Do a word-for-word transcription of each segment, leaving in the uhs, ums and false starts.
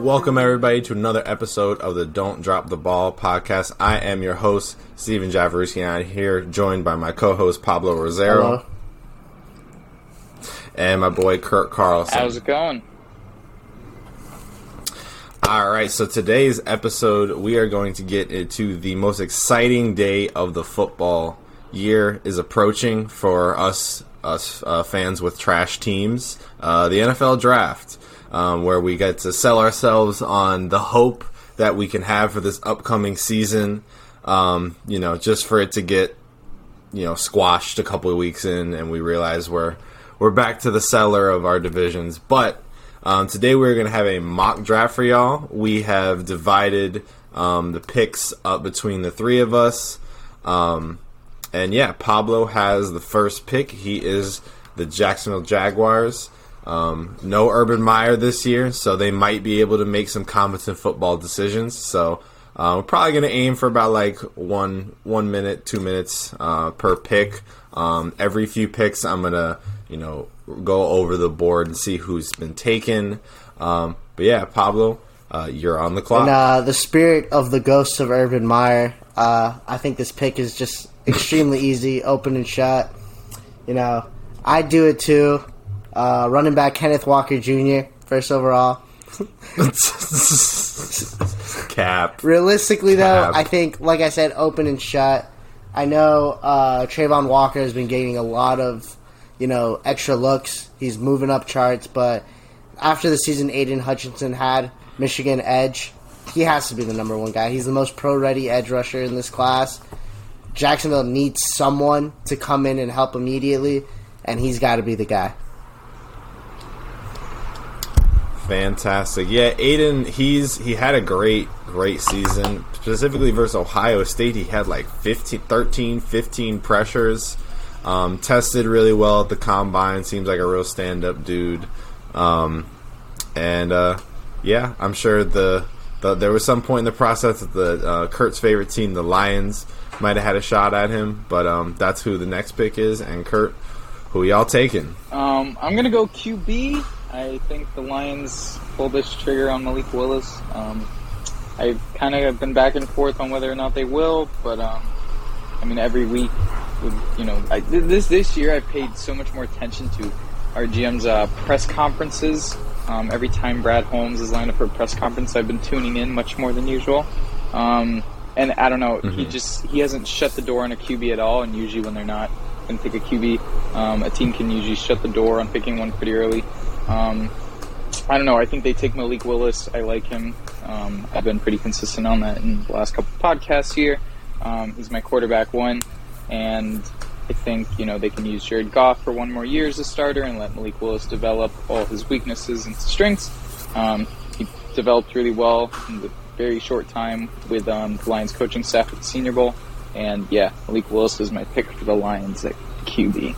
welcome everybody to another episode of the Don't Drop the Ball podcast. I am your host, Steven Javaruski, and I'm here joined by my co-host, Pablo Rosero. Hello. And my boy, Kurt Carlson. How's it going? All right, so today's episode, we are going to get into the most exciting day of the football year is approaching for us, us uh, fans with trash teams, uh, the N F L Draft. Um, where we get to sell ourselves on the hope that we can have for this upcoming season, um, you know, just for it to get, you know, squashed a couple of weeks in, and we realize we're we're back to the cellar of our divisions. But um, today we're going to have a mock draft for y'all. We have divided um, the picks up between the three of us, um, and yeah, Pablo has the first pick. He is the Jacksonville Jaguars. Um, no Urban Meyer this year, so they might be able to make some competent football decisions. So uh, we're probably going to aim for about like one one minute, two minutes uh, per pick. Um, every few picks, I'm going to you know go over the board and see who's been taken. Um, but yeah, Pablo, uh, you're on the clock. In uh, the spirit of the ghosts of Urban Meyer, uh, I think this pick is just extremely easy, open and shut. You know, I do it too. Uh, running back Kenneth Walker Junior, first overall. Cap. Realistically, though, Cap. I think, like I said, open and shut. I know uh, Trayvon Walker has been getting a lot of, you know, extra looks. He's moving up charts, but after the season Aiden Hutchinson had, Michigan edge, he has to be the number one guy. He's the most pro-ready edge rusher in this class. Jacksonville needs someone to come in and help immediately, and he's got to be the guy. Fantastic. Yeah, Aiden, he's he had a great, great season. Specifically versus Ohio State, he had like fifteen, thirteen, fifteen pressures. Um, tested really well at the combine. Seems like a real stand-up dude. Um, and, uh, yeah, I'm sure the, the there was some point in the process that the uh, Kurt's favorite team, the Lions, might have had a shot at him. But um, that's who the next pick is. And, Kurt, who y'all taking? Um, I'm going to go Q B. I think the Lions pull this trigger on Malik Willis. Um, I've kind of been back and forth on whether or not they will, but um, I mean, every week, with, you know, I, this this year I paid so much more attention to our G M's uh, press conferences. Um, every time Brad Holmes is lined up for a press conference, I've been tuning in much more than usual. Um, and I don't know, mm-hmm. he just he hasn't shut the door on a Q B at all. And usually when they're not going to pick a Q B, um, a team can usually shut the door on picking one pretty early. Um, I don't know. I think they take Malik Willis. I like him. Um, I've been pretty consistent on that in the last couple of podcasts here. Um, he's my quarterback one, and I think you know they can use Jared Goff for one more year as a starter and let Malik Willis develop all his weaknesses and strengths. Um, he developed really well in the very short time with um, the Lions coaching staff at the Senior Bowl, and yeah, Malik Willis is my pick for the Lions at Q B.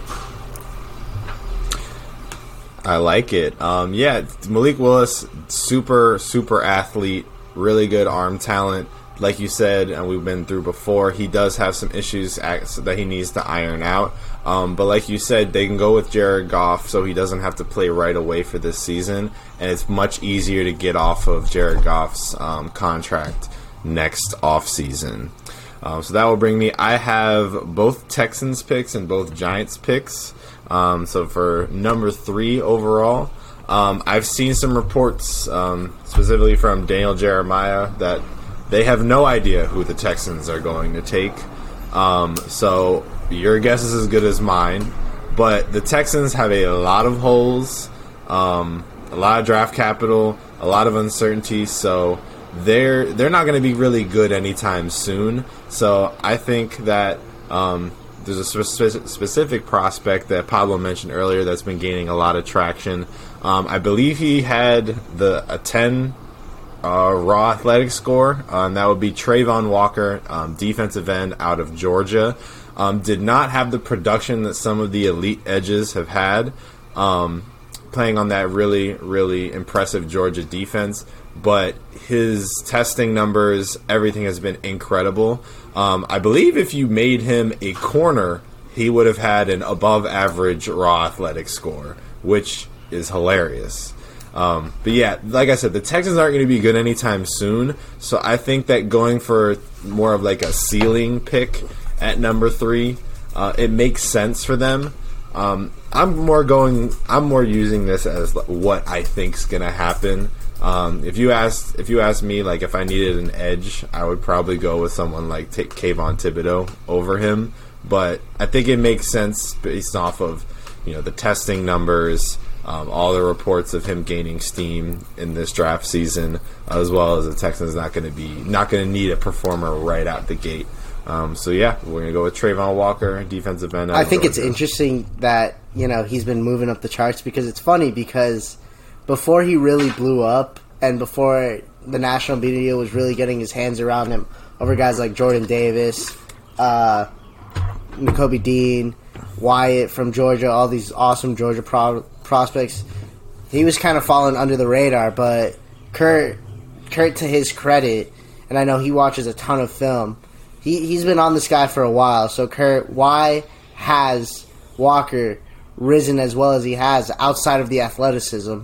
I like it. Um, yeah, Malik Willis, super, super athlete, really good arm talent. Like you said, and we've been through before, he does have some issues that he needs to iron out. Um, but like you said, they can go with Jared Goff so he doesn't have to play right away for this season. And it's much easier to get off of Jared Goff's um, contract next offseason. Um, so that will bring me, I have both Texans picks and both Giants picks. Um, so for number three overall, um, I've seen some reports, um, specifically from Daniel Jeremiah, that they have no idea who the Texans are going to take. Um, so your guess is as good as mine. But the Texans have a lot of holes, um, a lot of draft capital, a lot of uncertainty. So they're they're not going to be really good anytime soon. So I think that um, there's a spe- specific prospect that Pablo mentioned earlier that's been gaining a lot of traction. Um, I believe he had the a ten uh, raw athletic score. Um, that would be Trayvon Walker, um, defensive end out of Georgia. Um, did not have the production that some of the elite edges have had, um, playing on that really, really impressive Georgia defense. But his testing numbers, everything has been incredible. Um, I believe if you made him a corner, he would have had an above-average raw athletic score, which is hilarious. Um, but yeah, like I said, the Texans aren't going to be good anytime soon. So I think that going for more of like a ceiling pick at number three, uh, it makes sense for them. Um, I'm more going. I'm more using this as what I think's going to happen. Um, if you asked, if you asked me, like if I needed an edge, I would probably go with someone like take Kayvon Thibodeau over him. But I think it makes sense based off of, you know, the testing numbers, um, all the reports of him gaining steam in this draft season, as well as the Texans not going to be not going to need a performer right out the gate. Um, so yeah, we're going to go with Travon Walker, defensive end. I think it's interesting that, you know, he's been moving up the charts, because it's funny because before he really blew up and before the national media was really getting his hands around him over guys like Jordan Davis, uh, Nakobe Dean, Wyatt from Georgia, all these awesome Georgia pro- prospects, he was kind of falling under the radar. But Kurt, Kurt, to his credit, and I know he watches a ton of film, he, he's been on this guy for a while. So, Kurt, why has Walker risen as well as he has outside of the athleticism?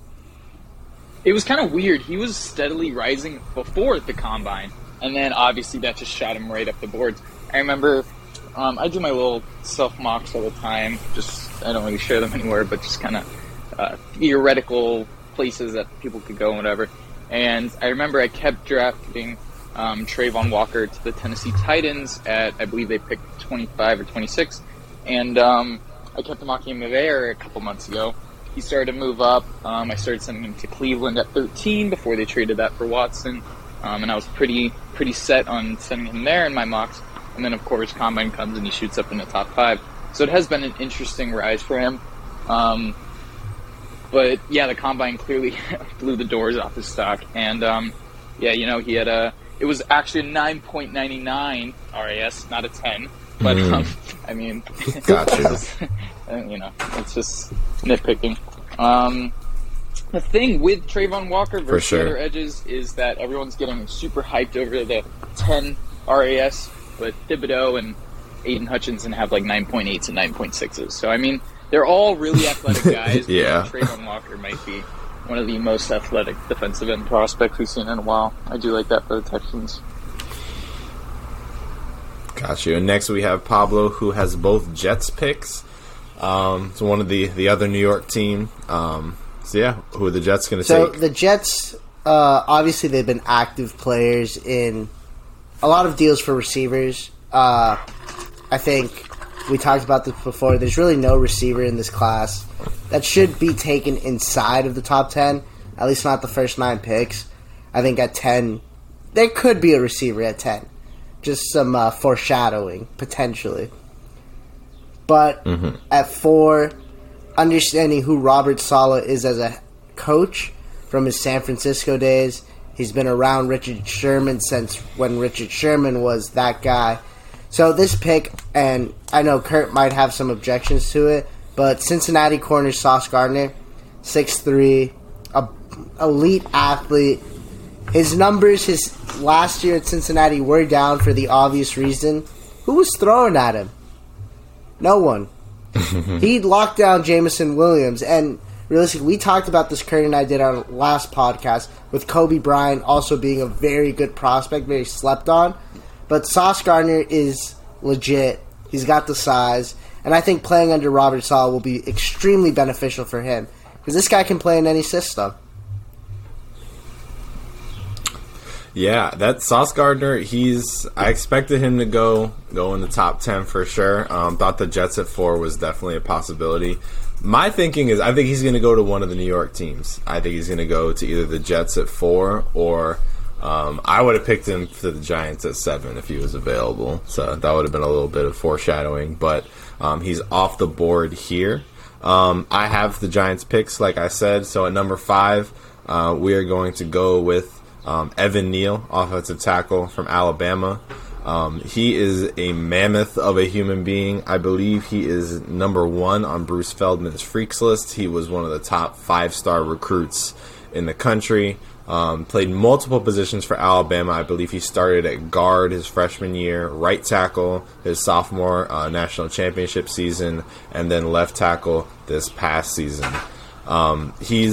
It was kind of weird. He was steadily rising before the combine, and then obviously that just shot him right up the boards. I remember um, I do my little self mocks all the time. Just I don't really share them anywhere, but just kind of uh, theoretical places that people could go and whatever. And I remember I kept drafting um, Travon Walker to the Tennessee Titans at, I believe they picked twenty-five or twenty-six, and um, I kept mocking him there a couple months ago. He started to move up. Um, I started sending him to Cleveland at thirteen before they traded that for Watson. Um, and I was pretty pretty set on sending him there in my mocks. And then, of course, Combine comes and he shoots up in the top five. So it has been an interesting rise for him. Um, but, yeah, the Combine clearly blew the doors off his stock. And, um, yeah, you know, he had a... It was actually a nine point nine nine R A S, not a ten. But, mm. um, I mean... Gotcha. You know, it's just nitpicking. Um, the thing with Travon Walker versus sure. the other edges is that everyone's getting super hyped over the ten R A S, but Thibodeau and Aiden Hutchinson have like nine point eights and nine point sixes. So, I mean, they're all really athletic guys. Yeah. But Travon Walker might be one of the most athletic defensive end prospects we've seen in a while. I do like that for the Texans. Got you. And next we have Pablo, who has both Jets picks. Um, so one of the, the other New York team. Um, so yeah, who are the Jets going to so take? So the Jets, uh, obviously they've been active players in a lot of deals for receivers. Uh, I think we talked about this before. There's really no receiver in this class that should be taken inside of the top ten, at least not the first nine picks. I think at ten, there could be a receiver at ten. Just some uh, foreshadowing, potentially. But mm-hmm. at four, understanding who Robert Saleh is as a coach from his San Francisco days, he's been around Richard Sherman since when Richard Sherman was that guy. So this pick, and I know Kurt might have some objections to it, but Cincinnati corner Sauce Gardner, six three, a elite athlete. His numbers his last year at Cincinnati were down for the obvious reason. Who was throwing at him? No one. He locked down Jameson Williams, and realistically, we talked about this, Kurt and I did our last podcast, with Kobe Bryant also being a very good prospect, very slept on. But Sauce Gardner is legit. He's got the size, and I think playing under Robert Saleh will be extremely beneficial for him, because this guy can play in any system. Yeah, that Sauce Gardner, he's. I expected him to go go in the top ten for sure. Um, thought the Jets at four was definitely a possibility. My thinking is, I think he's going to go to one of the New York teams. I think he's going to go to either the Jets at four, or um, I would have picked him for the Giants at seven if he was available. So that would have been a little bit of foreshadowing. But um, he's off the board here. Um, I have the Giants picks, like I said. So at number five, uh, we are going to go with Um, Evan Neal, offensive tackle from Alabama. Um, he is a mammoth of a human being. I believe he is number one on Bruce Feldman's Freaks list. He was one of the top five-star recruits in the country. Um, played multiple positions for Alabama. I believe he started at guard his freshman year, right tackle his sophomore uh, national championship season, and then left tackle this past season. Um, he's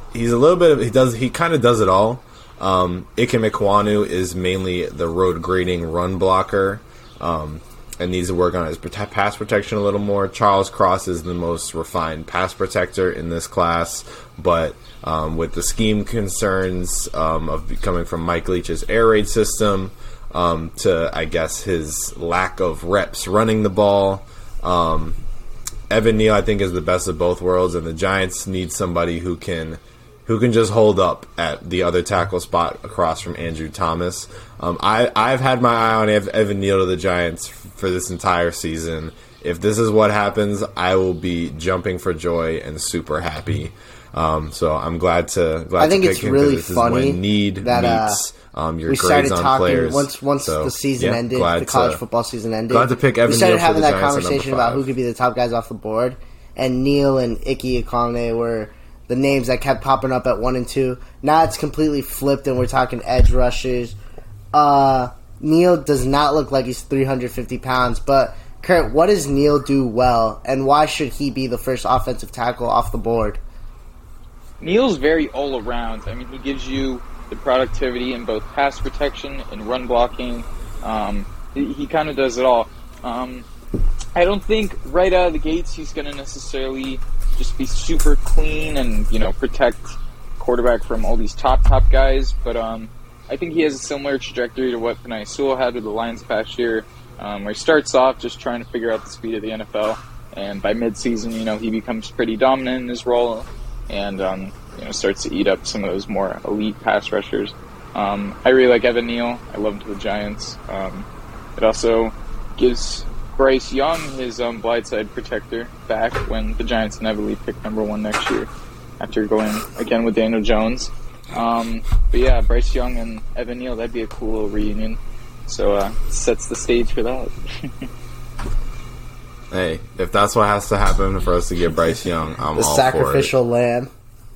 he's a little bit of he does he kind of does it all. Um, Ike Mekwonu is mainly the road grading run blocker. Um, and needs to work on his pass protection a little more. Charles Cross is the most refined pass protector in this class, but um, with the scheme concerns um, of coming from Mike Leach's air raid system um, to, I guess, his lack of reps running the ball, um, Evan Neal, I think, is the best of both worlds, and the Giants need somebody who can who can just hold up at the other tackle spot across from Andrew Thomas. Um, I, I've had my eye on Ev- Evan Neal to the Giants for this entire season. If this is what happens, I will be jumping for joy and super happy. Um, so I'm glad to glad I think to it's pick him, really this funny is when need that uh, meets um, your we grades started on talking players. once once So, the season yeah, ended, glad the college to- football season ended. glad to pick Evan we started Neal for having the that Giants at number conversation about five. who could be the top guys off the board, and Neal and Ike Ekwonu were the names that kept popping up at one and two. Now it's completely flipped, and we're talking edge rushers. Uh, Neal does not look like he's three hundred fifty pounds, but Kurt, what does Neal do well, and why should he be the first offensive tackle off the board? Neal's very all around. I mean, he gives you the productivity in both pass protection and run blocking. Um, he he kind of does it all. Um, I don't think right out of the gates he's going to necessarily just be super clean and, you know, protect quarterback from all these top, top guys. But um, I think he has a similar trajectory to what Penei Sewell had with the Lions past year, um, where he starts off just trying to figure out the speed of the N F L. And by midseason, you know, he becomes pretty dominant in his role and, um, you know, starts to eat up some of those more elite pass rushers. Um, I really like Evan Neal. I love him to the Giants. Um, it also gives Bryce Young his um, blindside protector back when the Giants inevitably pick number one next year after going again with Daniel Jones. Um, but yeah, Bryce Young and Evan Neal, that'd be a cool little reunion. So uh, sets the stage for that. Hey, if that's what has to happen for us to get Bryce Young, I'm The all sacrificial for lamb.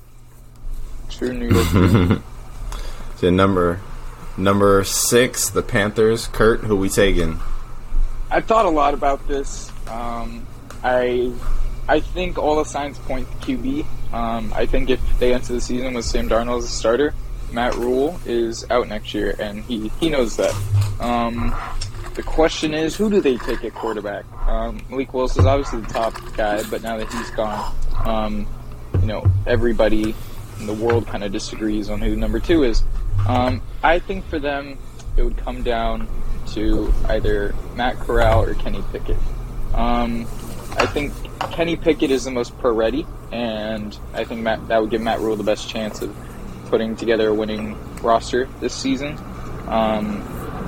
True New York. it. So number number six, the Panthers. Kurt, who we taking? I've thought a lot about this. Um, I I think all the signs point to Q B. Um, I think if they enter the season with Sam Darnold as a starter, Matt Rule is out next year, and he, he knows that. Um, the question is, who do they take at quarterback? Um, Malik Willis is obviously the top guy, but now that he's gone, um, you know, everybody in the world kind of disagrees on who number two is. Um, I think for them, it would come down to either Matt Corral or Kenny Pickett. Um, I think Kenny Pickett is the most pro-ready, and I think Matt, that would give Matt Rule the best chance of putting together a winning roster this season. Um,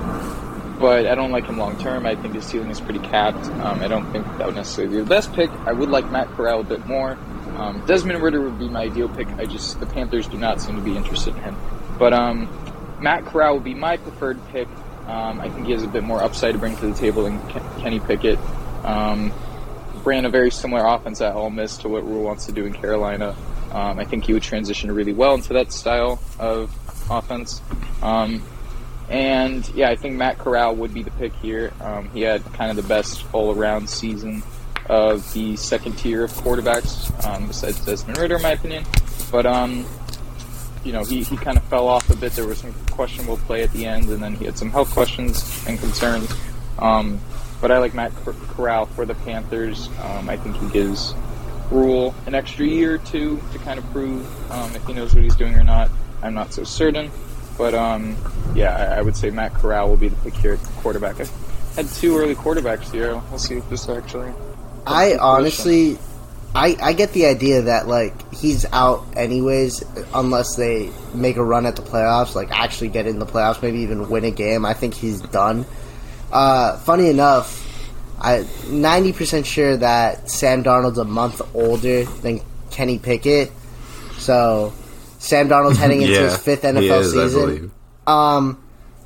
but I don't like him long-term. I think his ceiling is pretty capped. Um, I don't think that would necessarily be the best pick. I would like Matt Corral a bit more. Um, Desmond Ridder would be my ideal pick. I just, the Panthers do not seem to be interested in him. But um, Matt Corral would be my preferred pick. Um, I think he has a bit more upside to bring to the table than Ken- Kenny Pickett. Um, ran a very similar offense at Ole Miss to what Rule wants to do in Carolina. Um, I think he would transition really well into that style of offense. Um, and, yeah, I think Matt Corral would be the pick here. Um, he had kind of the best all-around season of the second tier of quarterbacks, um, besides Desmond Ridder, in my opinion. But, um, you know, he, he kind of fell off a bit. There was some questionable play at the end, and then he had some health questions and concerns. Um, but I like Matt Corral for the Panthers. Um, I think he gives Rule an extra year or two to kind of prove um, if he knows what he's doing or not. I'm not so certain. But, um, yeah, I, I would say Matt Corral will be the pick here at quarterback. I had two early quarterbacks here. We'll see if this actually... I honestly, I I get the idea that, like, he's out anyways unless they make a run at the playoffs, like actually get in the playoffs, maybe even win a game. I think he's done. Uh, funny enough, I'm ninety percent sure that Sam Darnold's a month older than Kenny Pickett. So, Sam Darnold's heading into Yeah, his fifth N F L he is, I season. believe. Um...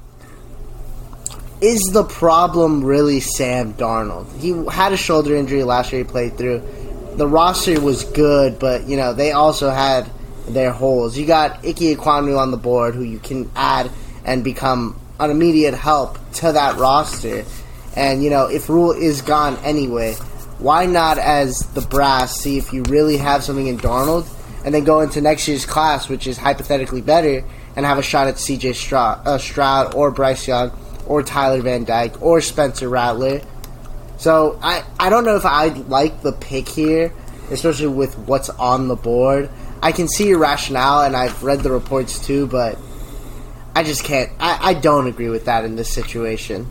Is the problem really Sam Darnold? He had a shoulder injury last year he played through. The roster was good, but, you know, they also had their holes. You got Ike Ekwonu on the board, who you can add and become an immediate help to that roster. And, you know, if Rule is gone anyway, why not, as the brass, see if you really have something in Darnold, and then go into next year's class, which is hypothetically better, and have a shot at C J Stroud, uh, Stroud or Bryce Young or Tyler Van Dyke or Spencer Rattler. So I, I don't know if I like the pick here, especially with what's on the board. I can see your rationale, and I've read the reports too, but I just can't. I, I don't agree with that in this situation.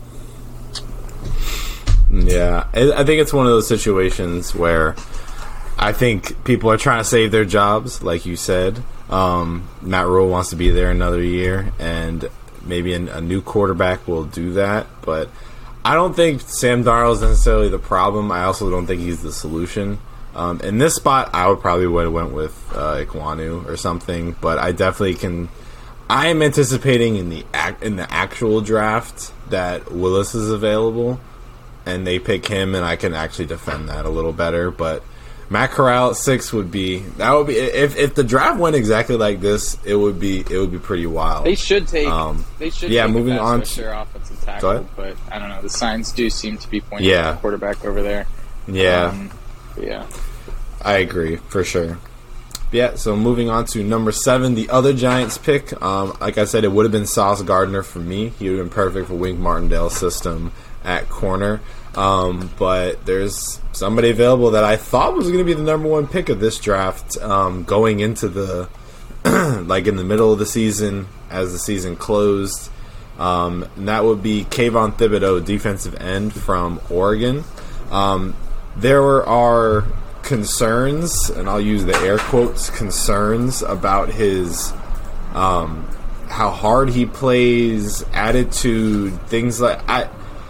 Yeah, I think it's one of those situations where I think people are trying to save their jobs, like you said. Um, Matt Rule wants to be there another year, and maybe an, a new quarterback will do that. But I don't think Sam Darnold is necessarily the problem. I also don't think he's the solution. Um, in this spot, I would probably would have went with uh, Ikwonu or something. But I definitely can. I am anticipating in the ac- in the actual draft that Willis is available, and they pick him, and I can actually defend that a little better. But Matt Corral at six would be that would be if if the draft went exactly like this, it would be it would be pretty wild. They should take um, they should yeah. take Moving a on to their offensive go tackle, ahead. but I don't know. The signs do seem to be pointing Yeah. at the quarterback over there. Yeah, Um, but yeah. I agree for sure. Yeah, so moving on to number seven, the other Giants pick. Um, like I said, it would have been Sauce Gardner for me. He would have been perfect for Wink Martindale's system at corner. Um, but there's somebody available that I thought was going to be the number one pick of this draft um, going into the, like in the middle of the season as the season closed. Um, and that would be Kayvon Thibodeau, defensive end from Oregon. Um, there were are concerns, and I'll use the air quotes, concerns about his um, how hard he plays, attitude, things like I.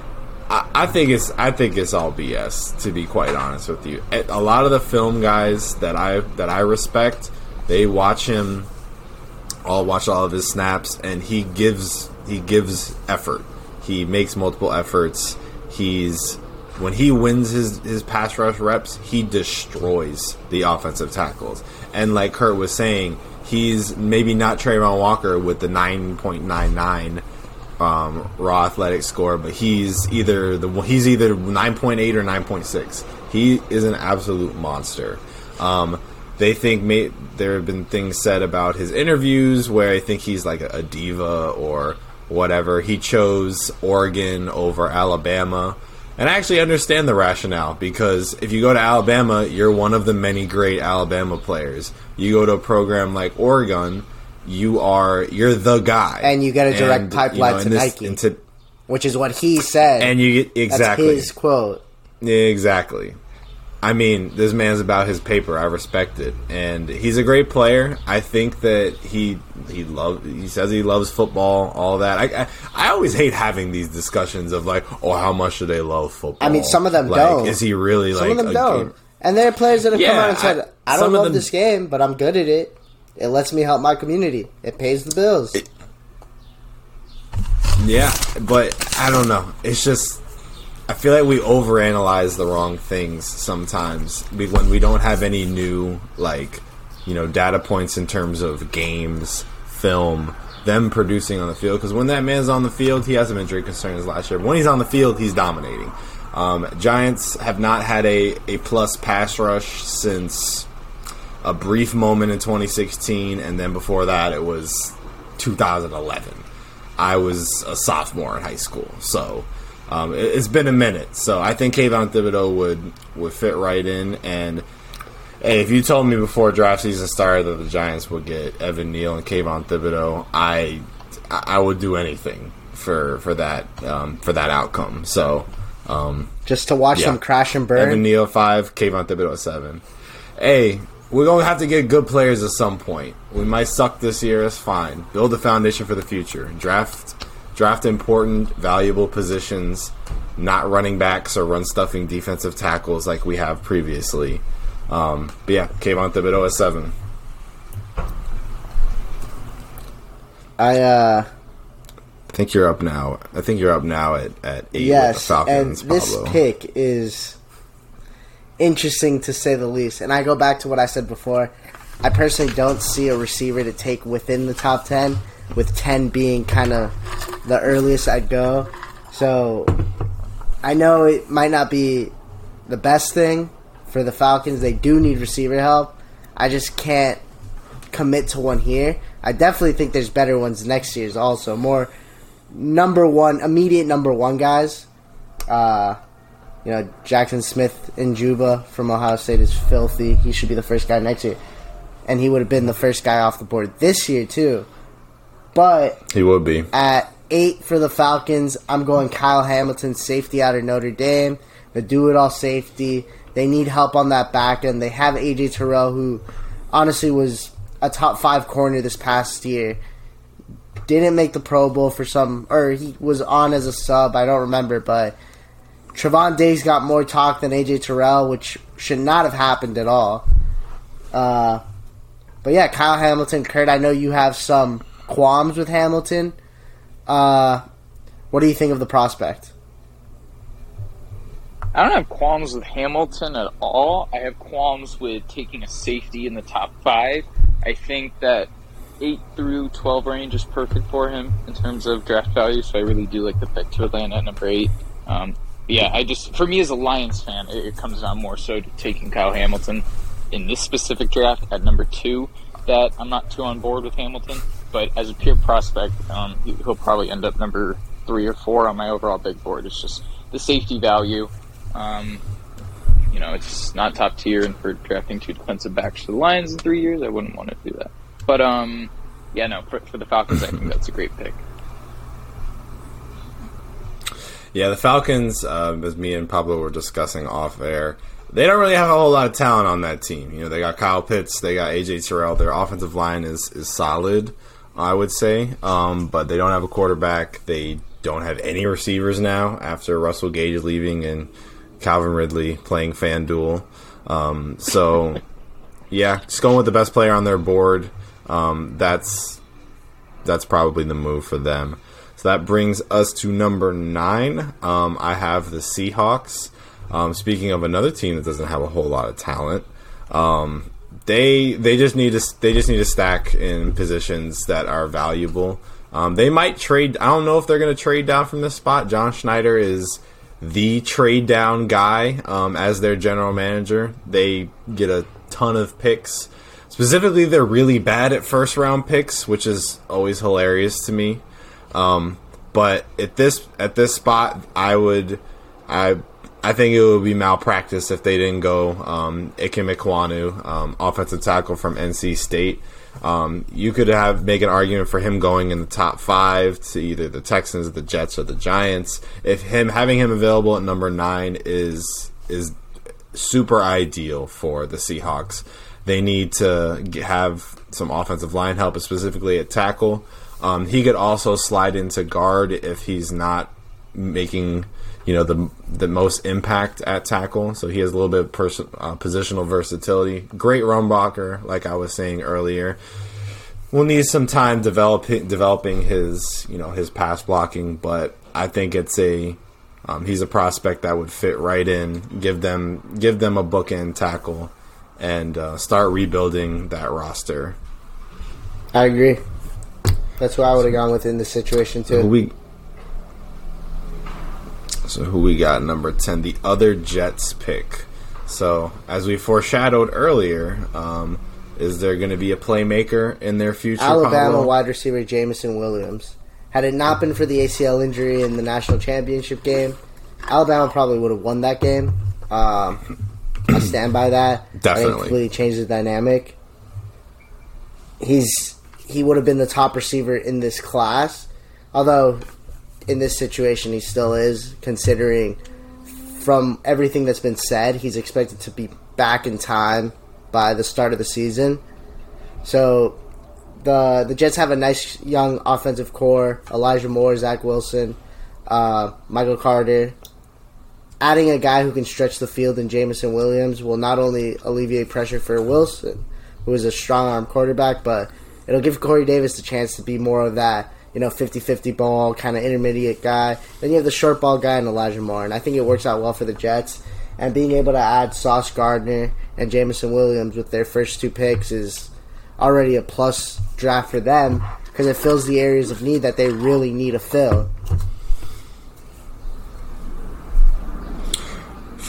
I think it's I think it's all B S, to be quite honest with you. A lot of the film guys that I that I respect, they watch him, all watch all of his snaps, and he gives he gives effort. He makes multiple efforts. He's when he wins his, his pass rush reps, he destroys the offensive tackles. And like Kurt was saying, he's maybe not Trayvon Walker with the nine point nine nine. Um, raw athletic score, but he's either the he's either nine point eight or nine point six. He is an absolute monster. Um, they think may, there have been things said about his interviews where I think he's like a, a diva or whatever. He chose Oregon over Alabama, and I actually understand the rationale, because if you go to Alabama, you're one of the many great Alabama players. You go to a program like Oregon, you are you're the guy, and you get a direct and, pipeline you know, to this, Nike, into, which is what he said. And you get exactly That's his quote. Exactly. I mean, this man's about his paper. I respect it, and he's a great player. I think that he he love he says he loves football, all that. I, I I always hate having these discussions of like, oh, how much do they love football? I mean, some of them like, don't. Is he really some like? of them a don't. game? And there are players that have Yeah, come out and said, "I, I don't some of love them- this game, but I'm good at it. It lets me help my community. It pays the bills." It- Yeah, but I don't know. It's just I feel like we overanalyze the wrong things sometimes we- when we don't have any new, like, you know, data points in terms of games, film, them producing on the field. Because when that man's on the field, he has some injury concerns last year. But when he's on the field, he's dominating. Um, Giants have not had a, a plus pass rush since a brief moment in twenty sixteen, and then before that it was two thousand eleven. I was a sophomore in high school, so um, it, it's been a minute. So I think Kayvon Thibodeau would, would fit right in. And hey, if you told me before draft season started that the Giants would get Evan Neal and Kayvon Thibodeau, I I would do anything for for that um, for that outcome. So um, Just to watch yeah. them crash and burn. Evan Neal five, Kayvon Thibodeau seven. Hey, we're going to have to get good players at some point. We might suck this year, that's fine. Build a foundation for the future. Draft draft important, valuable positions, not running backs or run-stuffing defensive tackles like we have previously. Um, but yeah, Kayvon Thibodeau at seven. I, uh... I think you're up now. I think you're up now at, at eight Yes, with the Falcons, and this Pablo. pick is interesting to say the least. And I go back to what I said before. I personally don't see a receiver to take within the top ten, with ten being kind of the earliest I'd go. So I know it might not be the best thing for the Falcons. They do need receiver help. I just can't commit to one here. I definitely think there's better ones next year's also. More number one, immediate number one guys. Uh, you know, Jackson Smith in Juba from Ohio State is filthy. He should be the first guy next year. And he would have been the first guy off the board this year, too. But he would be. At eight for the Falcons, I'm going Kyle Hamilton, safety out of Notre Dame. The do-it-all safety. They need help on that back end. They have A J Terrell, who honestly was a top five corner this past year. Didn't make the Pro Bowl for some, or he was on as a sub, I don't remember, but Trevon Diggs got more talk than A J Terrell, which should not have happened at all. Uh, but yeah, Kyle Hamilton. Kurt, I know you have some qualms with Hamilton. Uh, what do you think of the prospect? I don't have qualms with Hamilton at all. I have qualms with taking a safety in the top five. I think that eight through twelve range is perfect for him in terms of draft value, so I really do like the pick to Atlanta at number eight. Um, yeah, I just, for me as a Lions fan, it, it comes down more so to taking Kyle Hamilton in this specific draft at number two, that I'm not too on board with Hamilton, but as a pure prospect, um, he, he'll probably end up number three or four on my overall big board. It's just the safety value. Um, you know, it's not top tier, and for drafting two defensive backs for the Lions in three years, I wouldn't want to do that. But, um, yeah, no, for, for the Falcons, I think that's a great pick. Yeah, the Falcons, uh, as me and Pablo were discussing off air, they don't really have a whole lot of talent on that team. You know, they got Kyle Pitts, they got A J Terrell. Their offensive line is, is solid, I would say, um, but they don't have a quarterback. They don't have any receivers now after Russell Gage leaving and Calvin Ridley playing FanDuel. Um, so, yeah, just going with the best player on their board. Um, that's that's probably the move for them. So that brings us to number nine. Um, I have the Seahawks. Um, speaking of another team that doesn't have a whole lot of talent, um, they they just need to they just need to stack in positions that are valuable. Um, they might trade. I don't know if they're going to trade down from this spot. John Schneider is the trade down guy um, as their general manager. They get a ton of picks. Specifically, they're really bad at first round picks, which is always hilarious to me. Um, but at this at this spot, I would I I think it would be malpractice if they didn't go um, Ikem Ekwonu, um, offensive tackle from N C State. Um, you could have make an argument for him going in the top five to either the Texans, the Jets, or the Giants. If him having him available at number nine is is super ideal for the Seahawks. They need to have some offensive line help, specifically at tackle. Um, he could also slide into guard if he's not making, you know, the the most impact at tackle. So he has a little bit of pers- uh, positional versatility. Great run blocker, like I was saying earlier. We'll need some time developing developing his, you know, his pass blocking, but I think it's a um, he's a prospect that would fit right in. Give them give them a bookend tackle and uh, start rebuilding that roster. I agree. That's what I would have gone with in this situation too. Who we, so who we got number ten? The other Jets pick. So as we foreshadowed earlier, um, is there going to be a playmaker in their future? Alabama Pablo? wide receiver Jameson Williams. Had it not been for the A C L injury in the national championship game, Alabama probably would have won that game. Um, I stand by that. Definitely. I think it completely changed the dynamic. He's he would have been the top receiver in this class, although in this situation he still is, considering from everything that's been said, he's expected to be back in time by the start of the season. So the the Jets have a nice young offensive core: Elijah Moore, Zach Wilson, uh, Michael Carter. Adding a guy who can stretch the field in Jameson Williams will not only alleviate pressure for Wilson, who is a strong arm quarterback, but it'll give Corey Davis the chance to be more of that, you know, fifty-fifty ball, kind of intermediate guy. Then you have the short ball guy in Elijah Moore, and I think it works out well for the Jets. And being able to add Sauce Gardner and Jameson Williams with their first two picks is already a plus draft for them because it fills the areas of need that they really need to fill.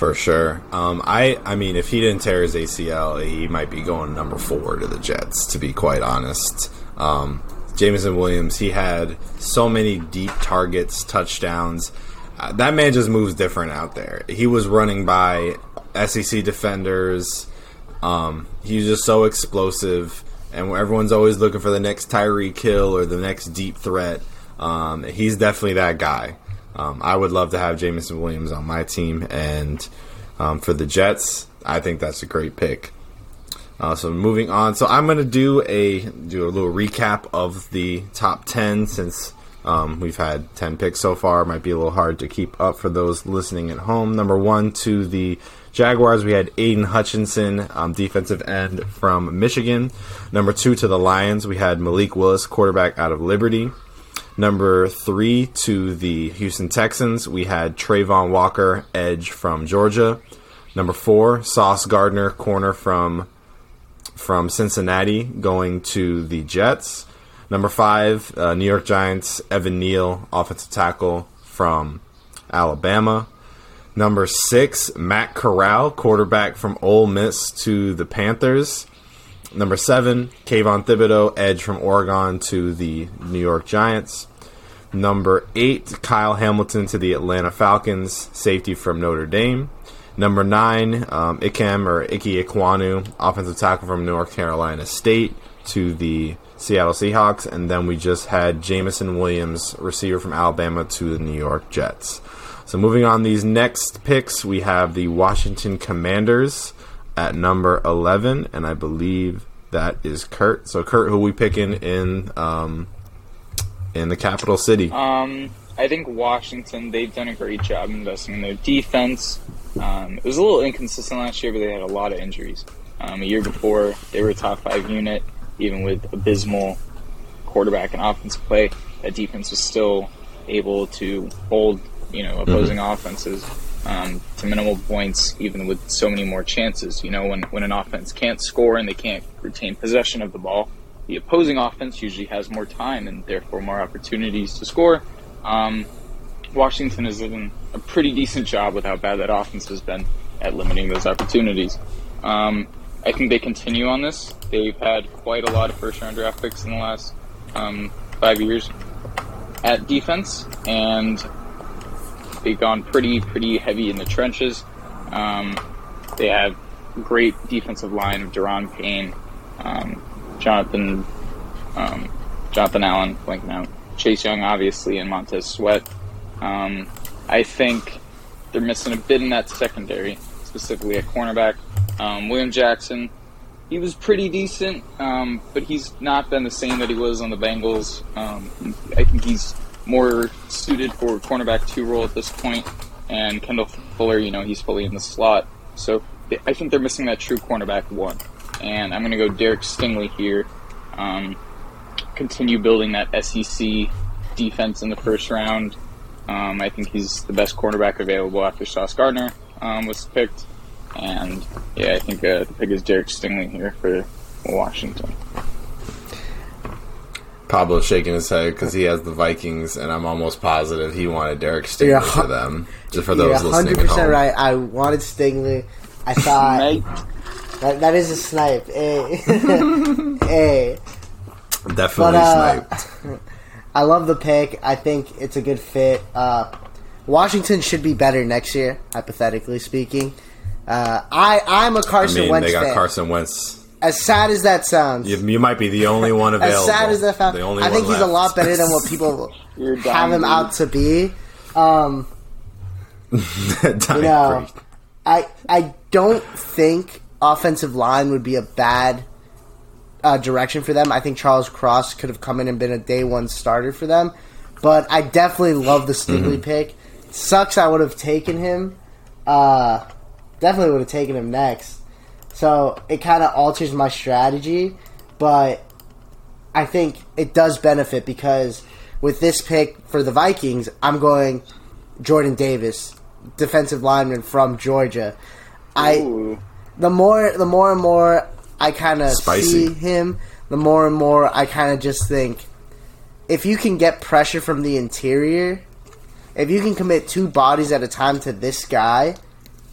For sure. Um, I I mean, if he didn't tear his A C L, he might be going number four to the Jets, to be quite honest. Um, Jameson Williams, he had so many deep targets, touchdowns. Uh, that man just moves different out there. He was running by S E C defenders. Um, he was just so explosive, and everyone's always looking for the next Tyreek Hill or the next deep threat. Um, he's definitely that guy. Um, I would love to have Jameson Williams on my team, and um, for the Jets, I think that's a great pick. Uh, so moving on, so I'm going to do a do a little recap of the top ten since um, we've had ten picks so far. It might be a little hard to keep up for those listening at home. Number one to the Jaguars, we had Aiden Hutchinson, um, defensive end from Michigan. Number two to the Lions, we had Malik Willis, quarterback out of Liberty. Number three to the Houston Texans, we had Trayvon Walker, edge from Georgia. Number four, Sauce Gardner, corner from from Cincinnati, going to the Jets. Number five, uh, New York Giants, Evan Neal, offensive tackle from Alabama. Number six, Matt Corral, quarterback from Ole Miss to the Panthers. Number seven, Kayvon Thibodeau, edge from Oregon to the New York Giants. Number eight, Kyle Hamilton to the Atlanta Falcons, safety from Notre Dame. Number nine, um, Ikem or Ike Ekwonu, offensive tackle from North Carolina State to the Seattle Seahawks. And then we just had Jameson Williams, receiver from Alabama, to the New York Jets. So moving on, these next picks, we have the Washington Commanders at number eleven, and I believe that is Kurt. So Kurt, who we picking in um, in the capital city? Um, I think Washington, they've done a great job investing in their defense. Um, it was a little inconsistent last year, but they had a lot of injuries. Um, a year before, they were a top five unit, even with abysmal quarterback and offensive play. That defense was still able to hold, you know, opposing mm-hmm. offenses um, to minimal points, even with so many more chances. You know, when, when an offense can't score and they can't retain possession of the ball, the opposing offense usually has more time and therefore more opportunities to score. Um, Washington has done a pretty decent job with how bad that offense has been at limiting those opportunities. Um, I think they continue on this. They've had quite a lot of first-round draft picks in the last um, five years at defense, and they've gone pretty, pretty heavy in the trenches. Um, they have great defensive line of Deron Payne, um, Jonathan, um, Jonathan Allen, blanking out, Chase Young, obviously, and Montez Sweat. Um, I think they're missing a bit in that secondary, specifically at cornerback. Um, William Jackson, he was pretty decent, um, but he's not been the same that he was on the Bengals. Um, I think he's more suited for cornerback two role at this point, and Kendall Fuller, you know, he's fully in the slot. So I think they're missing that true cornerback one. And I'm going to go Derek Stingley here. Um, continue building that S E C defense in the first round. Um, I think he's the best cornerback available after Sauce Gardner um, was picked. And, yeah, I think uh, the pick is Derek Stingley here for Washington. Pablo's shaking his head because he has the Vikings, and I'm almost positive he wanted Derek Stingley hu- for them. Just for those you're listening one hundred percent at home. right. I wanted Stingley. I thought that, that is a snipe. Hey. hey. Definitely but, uh, sniped. I love the pick. I think it's a good fit. Uh, Washington should be better next year, hypothetically speaking. Uh, I, I'm a Carson I mean, Wentz they got fan. Carson Wentz. As sad as that sounds. You, you might be the only one available. As sad as that sounds. I think he's left. a lot better than what people have him out to be. Um, you know, I I don't think offensive line would be a bad uh, direction for them. I think Charles Cross could have come in and been a day one starter for them. But I definitely love the Stingley mm-hmm. pick. Sucks I would have taken him. Uh, definitely would have taken him next. So it kind of alters my strategy. But I think it does benefit because with this pick for the Vikings, I'm going Jordan Davis, defensive lineman from Georgia. Ooh. I the more the more and more I kind of see him, the more and more I kind of just think, if you can get pressure from the interior, if you can commit two bodies at a time to this guy,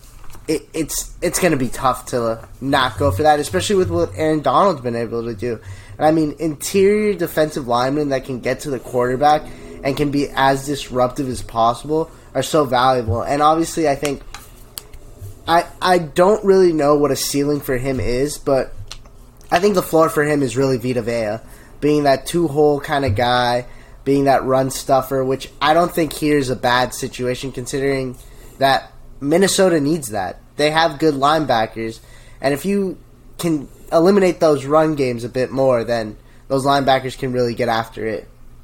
it, it's it's going to be tough to not go for that, especially with what Aaron Donald's been able to do. And I mean, interior defensive linemen that can get to the quarterback and can be as disruptive as possible are so valuable. And obviously, I think I I don't really know what a ceiling for him is, but I think the floor for him is really Vita Vea, being that two-hole kind of guy, being that run stuffer, which I don't think here is a bad situation considering that Minnesota needs that. They have good linebackers, and if you can eliminate those run games a bit more, then those linebackers can really get after it.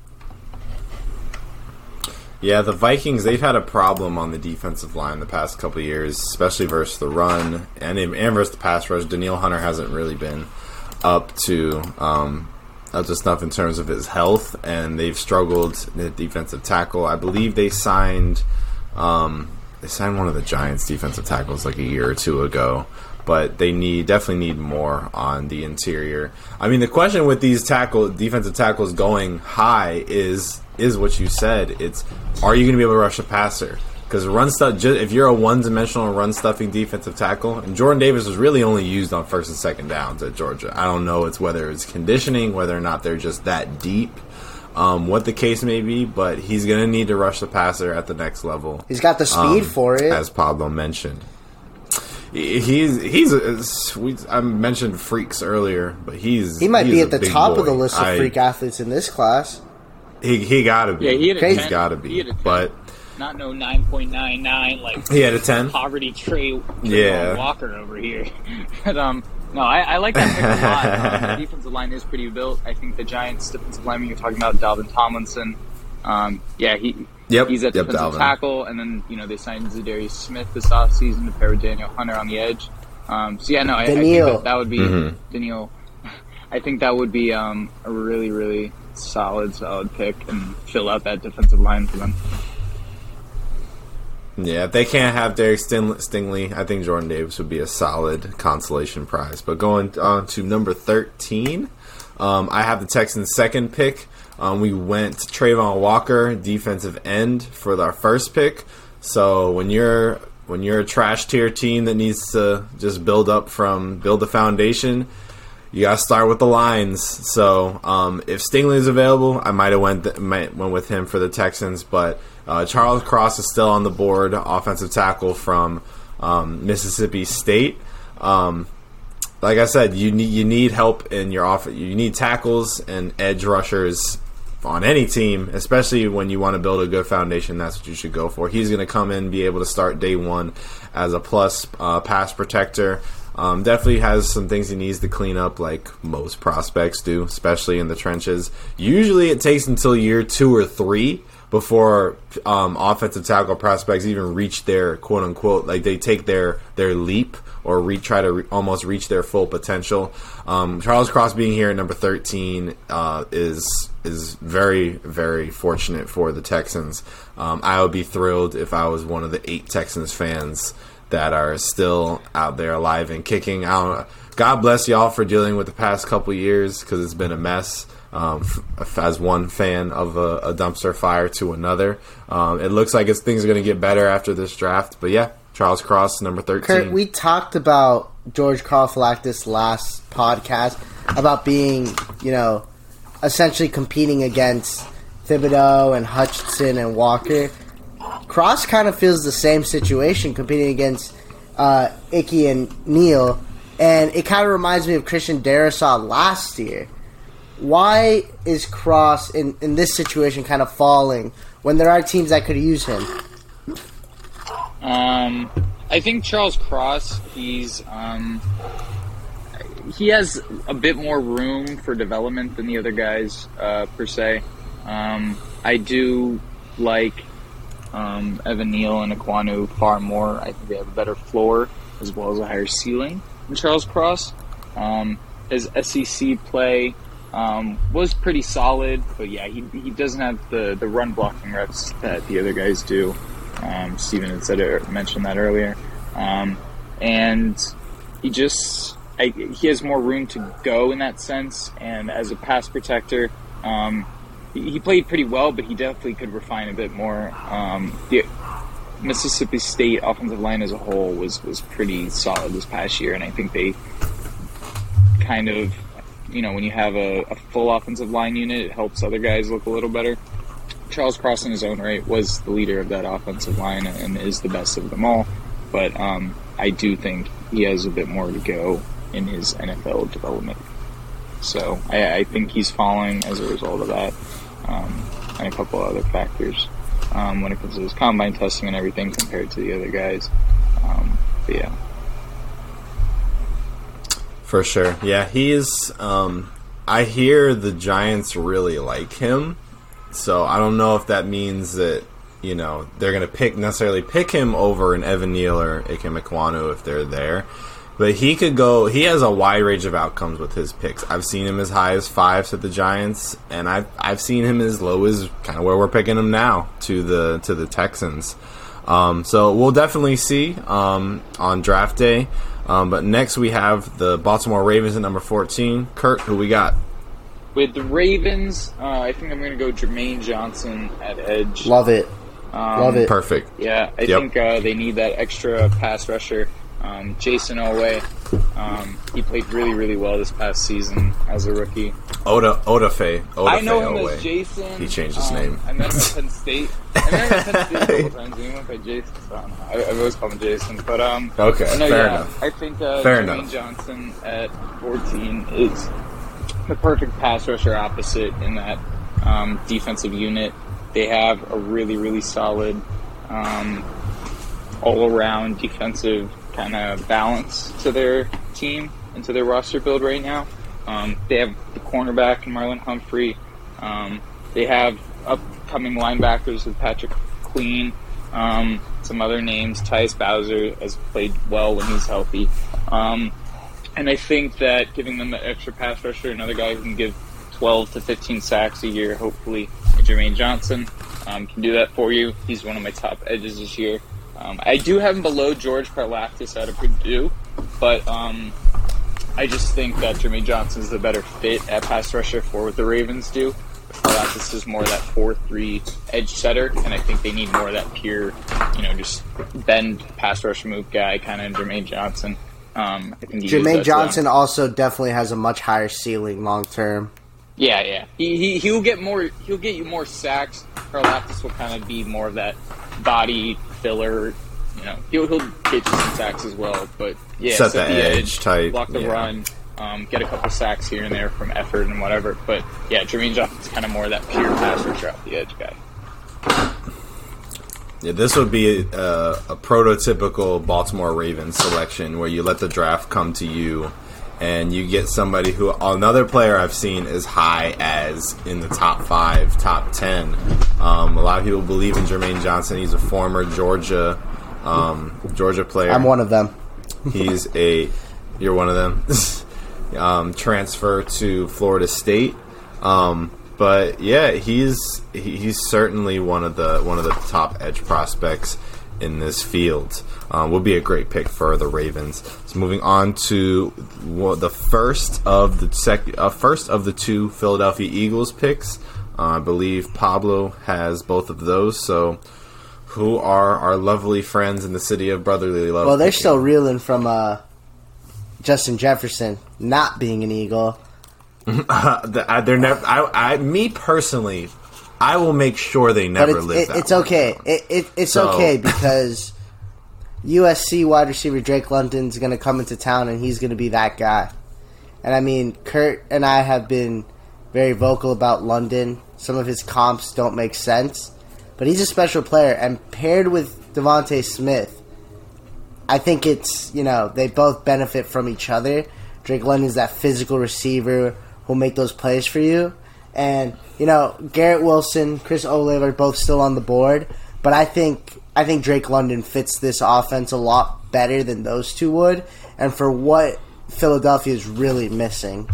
Yeah, the Vikings, they've had a problem on the defensive line the past couple of years, especially versus the run and, and versus the pass rush. Danielle Hunter hasn't really been up to um, up to snuff in terms of his health, and they've struggled at defensive tackle. I believe they signed um, they signed one of the Giants' defensive tackles like a year or two ago, but they need definitely need more on the interior. I mean, the question with these tackle defensive tackles going high is is what you said. It's, are you going to be able to rush a passer? Because run stuff, if you're a one-dimensional run stuffing defensive tackle, and Jordan Davis was really only used on first and second downs at Georgia. I don't know it's whether it's conditioning, whether or not they're just that deep, um, what the case may be, but he's going to need to rush the passer at the next level. He's got the speed um, for it, as Pablo mentioned. He's he's a, we, I mentioned freaks earlier, but he's he might he's be at the top boy. of the list of I, freak athletes in this class. He he got to be. Yeah, he had a He's ten. got to be. He had a ten. But not no nine point nine nine like he had a ten. Poverty Trey, Trey yeah. Walker over here. But um, no, I, I like that pick a lot. Um, the defensive line is pretty built. I think the Giants' defensive lineman you're talking about, Dalvin Tomlinson. Um, yeah, he yep, he's at yep, defensive Dalvin. tackle, and then you know they signed Zadarius Smith this offseason to pair with Daniel Hunter on the edge. Um, so yeah, no, I, I think that, that would be mm-hmm. Daniel. I think that would be um, a really, really solid, solid pick and fill out that defensive line for them. Yeah, if they can't have Derek Stingley, I think Jordan Davis would be a solid consolation prize. But going on to number thirteen, um, I have the Texans' second pick. Um, we went Trayvon Walker, defensive end, for our first pick. So when you're when you're a trash tier team that needs to just build up from build the foundation, you gotta start with the lines. So um, if Stingley is available, I might have went th- might went with him for the Texans. But uh, Charles Cross is still on the board, offensive tackle from um, Mississippi State. Um, like I said, you need you need help in your off. You need tackles and edge rushers on any team, especially when you want to build a good foundation. That's what you should go for. He's going to come in, be able to start day one as a plus uh, pass protector. Um, definitely has some things he needs to clean up, like most prospects do, especially in the trenches. Usually it takes until year two or three before um, offensive tackle prospects even reach their quote-unquote, like they take their, their leap or re- try to re- almost reach their full potential. Um, Charles Cross being here at number thirteen uh, is is very, very fortunate for the Texans. Um, I would be thrilled if I was one of the eight Texans fans that are still out there alive and kicking. I don't, God bless y'all for dealing with the past couple years because it's been a mess. Um, f- as one fan of a, a dumpster fire to another, um, it looks like it's, things are going to get better after this draft. But yeah, Charles Cross, number thirteen. Kurt, we talked about George Karlaftis last podcast about being, you know, essentially competing against Thibodeau and Hutchinson and Walker. Cross kind of feels the same situation competing against uh, Ickey and Neal, and it kind of reminds me of Christian Darrisaw last year. Why is Cross in, in this situation kind of falling when there are teams that could use him? Um, I think Charles Cross, he's um, he has a bit more room for development than the other guys, uh, per se. Um, I do like um, Evan Neal and Ekwonu far more. I think they have a better floor as well as a higher ceiling than Charles Cross. Um, his S E C play um, was pretty solid, but yeah, he he doesn't have the, the run blocking reps that the other guys do. Um, Steven had said it, mentioned that earlier. Um, and he just, I, he has more room to go in that sense. And as a pass protector, um, he, he played pretty well, but he definitely could refine a bit more. Um, the, Mississippi State offensive line as a whole was, was pretty solid this past year, and I think they kind of, you know, when you have a, a full offensive line unit, it helps other guys look a little better. Charles Cross in his own right was the leader of that offensive line and is the best of them all, but um, I do think he has a bit more to go in his N F L development. So I, I think he's falling as a result of that, um, and a couple of other factors um, when it comes to his combine testing and everything compared to the other guys. Um, but yeah. For sure. Yeah, he is. Um, I hear the Giants really like him, so I don't know if that means that, you know, they're going to pick necessarily pick him over an Evan Neal or Ikem Ekwonu if they're there. But he could go. He has a wide range of outcomes with his picks. I've seen him as high as fives at the Giants, and I've I've seen him as low as kind of where we're picking him now to the to the Texans. Um, so we'll definitely see um, on draft day. Um, but next we have the Baltimore Ravens at number fourteen. Kurt, who we got? With the Ravens, uh, I think I'm going to go Jermaine Johnson at edge. Love it. Um, Love it. Perfect. Yeah, I Yep. think uh, they need that extra pass rusher. Um, Jason Owe, um, he played really, really well this past season as a rookie. Oda Odafe. Odafe I know him Owe. as Jason. He changed his um, name. I met him at Penn State. I met him at Penn State a couple times. We went by Jason, so I don't know. I, I've always called him Jason. But, um, Okay, no, fair yeah, enough. I think uh, Fair Jermaine enough. Johnson at fourteen is the perfect pass rusher opposite in that um, defensive unit. They have a really, really solid um, all-around defensive kind of balance to their team and to their roster build right now. Um, they have the cornerback Marlon Humphrey. Um, they have upcoming linebackers with Patrick Queen, um, some other names. Tyus Bowser has played well when he's healthy. Um, and I think that giving them that extra pass rusher, another guy who can give twelve to fifteen sacks a year, hopefully, Jermaine Johnson um, can do that for you. He's one of my top edges this year. Um, I do have him below George Karlaftis out of Purdue, but um, I just think that Jermaine Johnson is the better fit at pass rusher for what the Ravens do. Karlaftis is more of that four three edge setter, and I think they need more of that pure, you know, just bend pass rusher move guy, kind of Jermaine Johnson. Um, I think he gives that Jermaine to Johnson them. also definitely has a much higher ceiling long term. Yeah, yeah. He he he'll get more. He'll get you more sacks. Karlaftis will kind of be more of that body filler. You know, he'll he'll get you some sacks as well. But yeah, Set the edge type, block the yeah. run, um, get a couple sacks here and there from effort and whatever. But yeah, Jermaine Johnson's kind of more of that pure pass rusher off the edge guy. Yeah, this would be a, a, a prototypical Baltimore Ravens selection where you let the draft come to you and you get somebody who, another player I've seen as high as in the top five, top ten. Um, a lot of people believe in Jermaine Johnson. He's a former Georgia um, Georgia player. I'm one of them. He's a, you're one of them. um, transfer to Florida State. Um, but yeah, he's he, he's certainly one of the one of the top edge prospects in this field. Um, would be a great pick for the Ravens. So moving on to well, the first of the sec- uh, first of the two Philadelphia Eagles picks. Uh, I believe Pablo has both of those. So, who are our lovely friends in the city of brotherly love? Well, they're picking? still reeling from uh, Justin Jefferson not being an Eagle. Uh, they're never. I, I, me personally, I will make sure they never But it's, live it, that it's way. okay. It, it, it's So- okay because U S C wide receiver Drake London's going to come into town and he's going to be that guy. And I mean, Kurt and I have been very vocal about London. Some of his comps don't make sense, but he's a special player. And paired with Devontae Smith, I think it's, you know, they both benefit from each other. Drake London's that physical receiver who'll make those plays for you. And, you know, Garrett Wilson, Chris Olave are both still on the board, but I think I think Drake London fits this offense a lot better than those two would, and for what Philadelphia is really missing.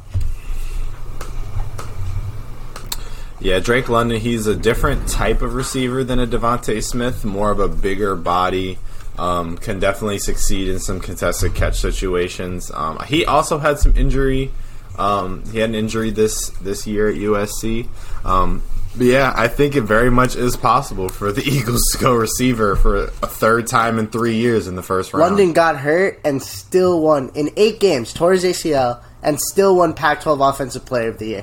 Yeah, Drake London, he's a different type of receiver than a Devontae Smith, more of a bigger body, um, can definitely succeed in some contested catch situations. Um, he also had some injury Um, he had an injury this this year at U S C. Um, but yeah, I think it very much is possible for the Eagles to go receiver for a third time in three years in the first round. London got hurt and still won in eight games, tore his A C L, and still won Pac twelve Offensive Player of the Year.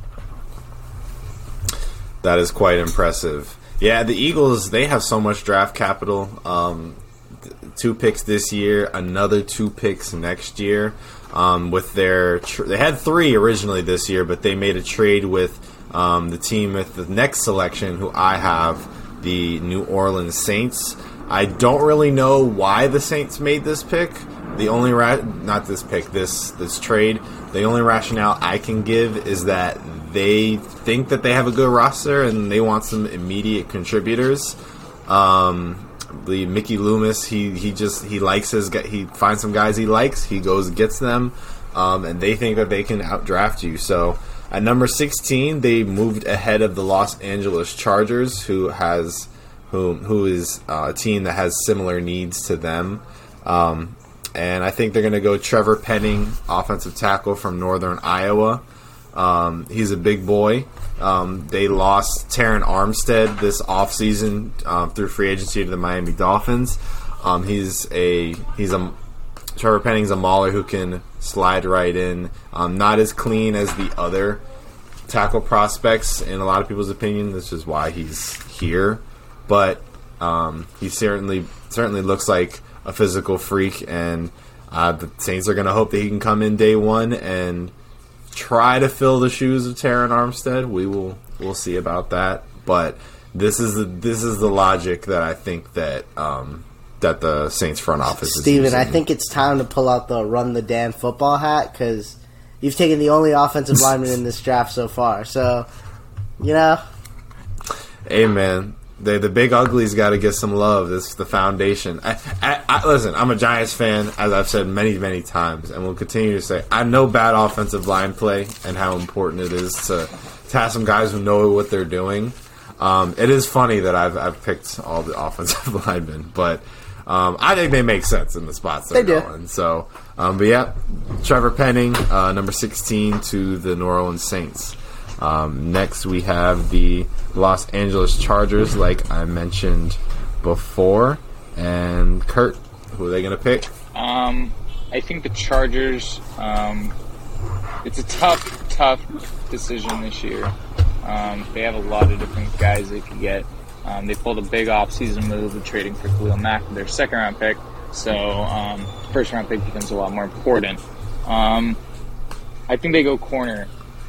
That is quite impressive. Yeah, the Eagles, they have so much draft capital. Um, two picks this year, another two picks next year. Um, with their, tr- they had three originally this year, but they made a trade with um, the team with the next selection, who I have, the New Orleans Saints. I don't really know why the Saints made this pick. The only ra- not this pick, this this trade. The only rationale I can give is that they think that they have a good roster and they want some immediate contributors. Um, I believe Mickey Loomis, he he just he likes his he finds some guys he likes, he goes and gets them, um, and they think that they can outdraft you. So at number sixteen, they moved ahead of the Los Angeles Chargers, who has who who is uh, a team that has similar needs to them. Um, and I think they're going to go Trevor Penning, offensive tackle from Northern Iowa. Um, he's a big boy. Um, they lost Taron Armstead this offseason um, through free agency to the Miami Dolphins. Um, he's a he's a Trevor Penning's a mauler who can slide right in. Um, not as clean as the other tackle prospects in a lot of people's opinion. This is why he's here, but um, he certainly certainly looks like a physical freak, and uh, the Saints are going to hope that he can come in day one and try to fill the shoes of Taron Armstead. We will we'll see about that, but this is the this is the logic that I think that um, that the Saints front office is Steven, using. I think it's time to pull out the run the Dan football hat, because you've taken the only offensive lineman in this draft so far. So, you know, hey man, the the big uglies got to get some love. This is the foundation. I, I, I, listen, I'm a Giants fan, as I've said many, many times, and will continue to say. I know bad offensive line play and how important it is to, to have some guys who know what they're doing. Um, it is funny that I've I've picked all the offensive linemen, but um, I think they make sense in the spots they're they do. going. So, um, but yeah, Trevor Penning, uh, number sixteen to the New Orleans Saints. Um, next, we have the Los Angeles Chargers, like I mentioned before. And Kurt, who are they going to pick? Um, I think the Chargers. Um, it's a tough, tough decision this year. Um, they have a lot of different guys they could get. Um, they pulled a big offseason move with trading for Khalil Mack, their second round pick. So um, first round pick becomes a lot more important. Um, I think they go corner.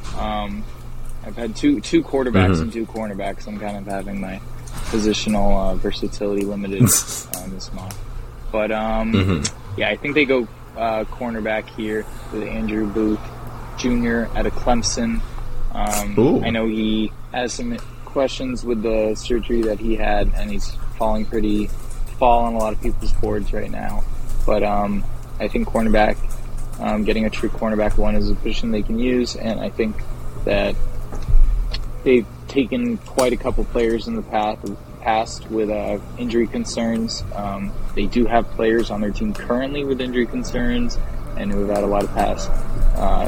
Um, I've had two two quarterbacks mm-hmm. and two cornerbacks. I'm kind of having my positional uh, versatility limited uh, this month. But, um, mm-hmm. yeah, I think they go uh, cornerback here with Andrew Booth Junior out of Clemson. Um, I know he has some questions with the surgery that he had, and he's falling pretty fall on a lot of people's boards right now. But um, I think cornerback, um, getting a true cornerback one is a position they can use, and I think that they've taken quite a couple players in the path, past with uh, injury concerns. Um, they do have players on their team currently with injury concerns and who have had a lot of past, uh,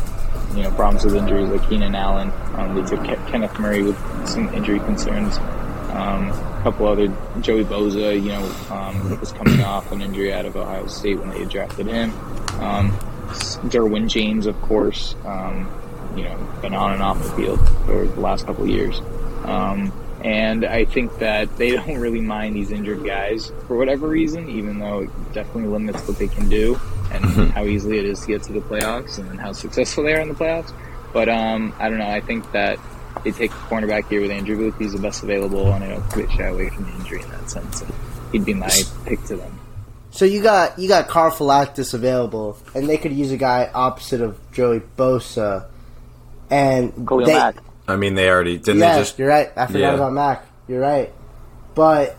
you know, problems with injuries, like Keenan Allen. Um, they took Ke- Kenneth Murray with some injury concerns. Um, a couple other, Joey Bosa, you know, um, was coming off an injury out of Ohio State when they had drafted him. Um, Derwin James, of course, um, you know, been on and off the field for the last couple of years. Um, and I think that they don't really mind these injured guys for whatever reason, even though it definitely limits what they can do and how easily it is to get to the playoffs and how successful they are in the playoffs. But um, I don't know. I think that they take a cornerback here with Andrew Booth. He's the best available, and I don't quite shy away from the injury in that sense. And he'd be my pick to them. So you got you got Carl Philaktis available, and they could use a guy opposite of Joey Bosa. And Khalil they, Mack. I mean, they already didn't. Yeah, they just, you're right. I forgot yeah. about Mack. You're right, but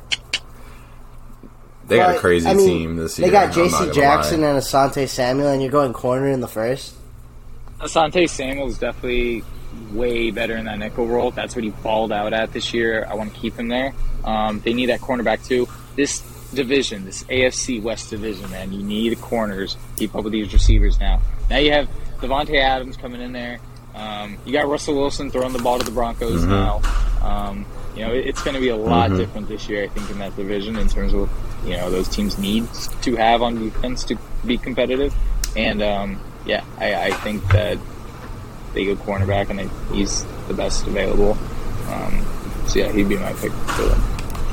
they got but, a crazy I mean, team this year. They got I'm J not C gonna Jackson lie. and Asante Samuel, and you're going corner in the first. Asante Samuel is definitely way better in that nickel role. That's what he balled out at this year. I want to keep him there. Um, they need that cornerback too. This division, this A F C West division, man. You need corners. Keep up with these receivers now. Now you have Devontae Adams coming in there. Um, you got Russell Wilson throwing the ball to the Broncos mm-hmm. now. Um, you know, it, it's going to be a lot mm-hmm. different this year, I think, in that division in terms of, you know, those teams need to have on defense to be competitive. And, um, yeah, I, I think that they go cornerback, and I, he's the best available. Um, so, yeah, he'd be my pick for them.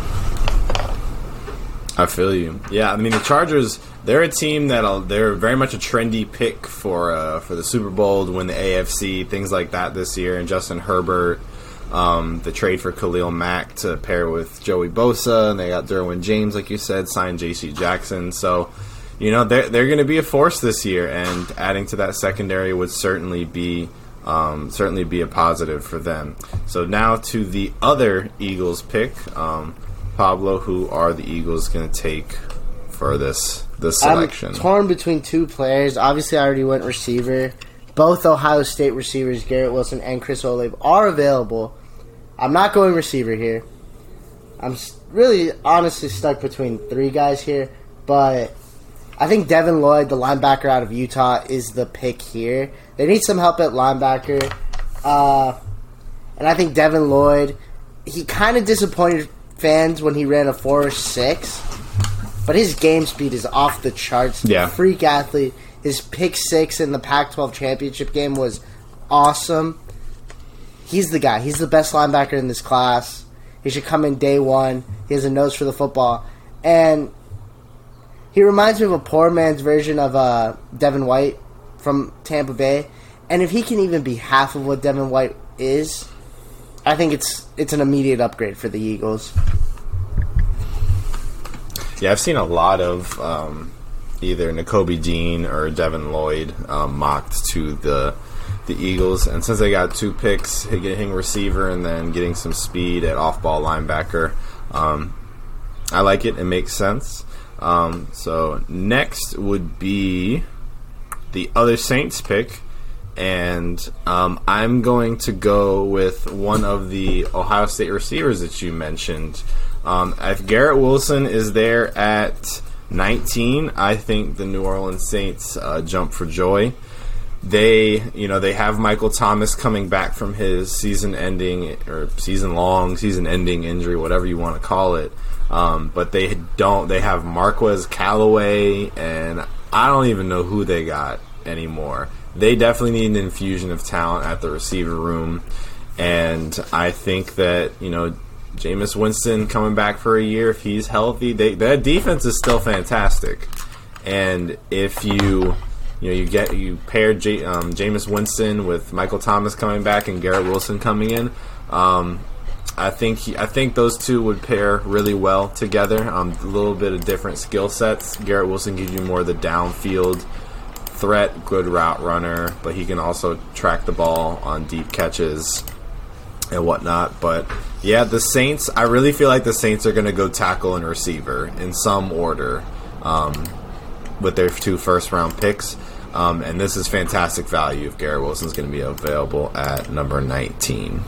I feel you. Yeah, I mean, the Chargers, they're a team that'll, they're very much a trendy pick for uh, for the Super Bowl to win the A F C, things like that this year. And Justin Herbert, um, the trade for Khalil Mack to pair with Joey Bosa, and they got Derwin James, like you said, signed J C Jackson. So, you know, they're, they're going to be a force this year, and adding to that secondary would certainly be um, certainly be a positive for them. So now to the other Eagles pick. Um, Pablo, who are the Eagles going to take for this this selection? I'm torn between two players. Obviously, I already went receiver. Both Ohio State receivers, Garrett Wilson and Chris Olave, are available. I'm not going receiver here. I'm really honestly stuck between three guys here, but I think Devin Lloyd, the linebacker out of Utah, is the pick here. They need some help at linebacker, uh, and I think Devin Lloyd, he kind of disappointed fans when he ran a four six, but his game speed is off the charts. Yeah. Freak athlete. His pick six in the Pac twelve championship game was awesome. He's the guy. He's the best linebacker in this class. He should come in day one. He has a nose for the football. And he reminds me of a poor man's version of uh, Devin White from Tampa Bay. And if he can even be half of what Devin White is, I think it's it's an immediate upgrade for the Eagles. Yeah, I've seen a lot of um, either Nakobe Dean or Devin Lloyd um, mocked to the the Eagles, and since they got two picks, hitting receiver and then getting some speed at off-ball linebacker, um, I like it. It makes sense. Um, so next would be the other Saints pick. And um, I'm going to go with one of the Ohio State receivers that you mentioned. Um, if Garrett Wilson is there at nineteen, I think the New Orleans Saints uh, jump for joy. They, you know, they have Michael Thomas coming back from his season-ending or season-long, season-ending injury, whatever you want to call it. Um, but they don't. They have Marquez Callaway, and I don't even know who they got anymore. They definitely need an infusion of talent at the receiver room, and I think that, you know, Jameis Winston coming back for a year, if he's healthy, they, that defense is still fantastic. And if you, you know, you get you pair J, um, Jameis Winston with Michael Thomas coming back and Garrett Wilson coming in, um, I think he, I think those two would pair really well together. Um, a little bit of different skill sets. Garrett Wilson gives you more of the downfield threat, good route runner, but he can also track the ball on deep catches and whatnot. But yeah, the Saints, I really feel like the Saints are going to go tackle and receiver in some order um, with their two first round picks. Um, and this is fantastic value if Garrett Wilson's going to be available at number nineteen.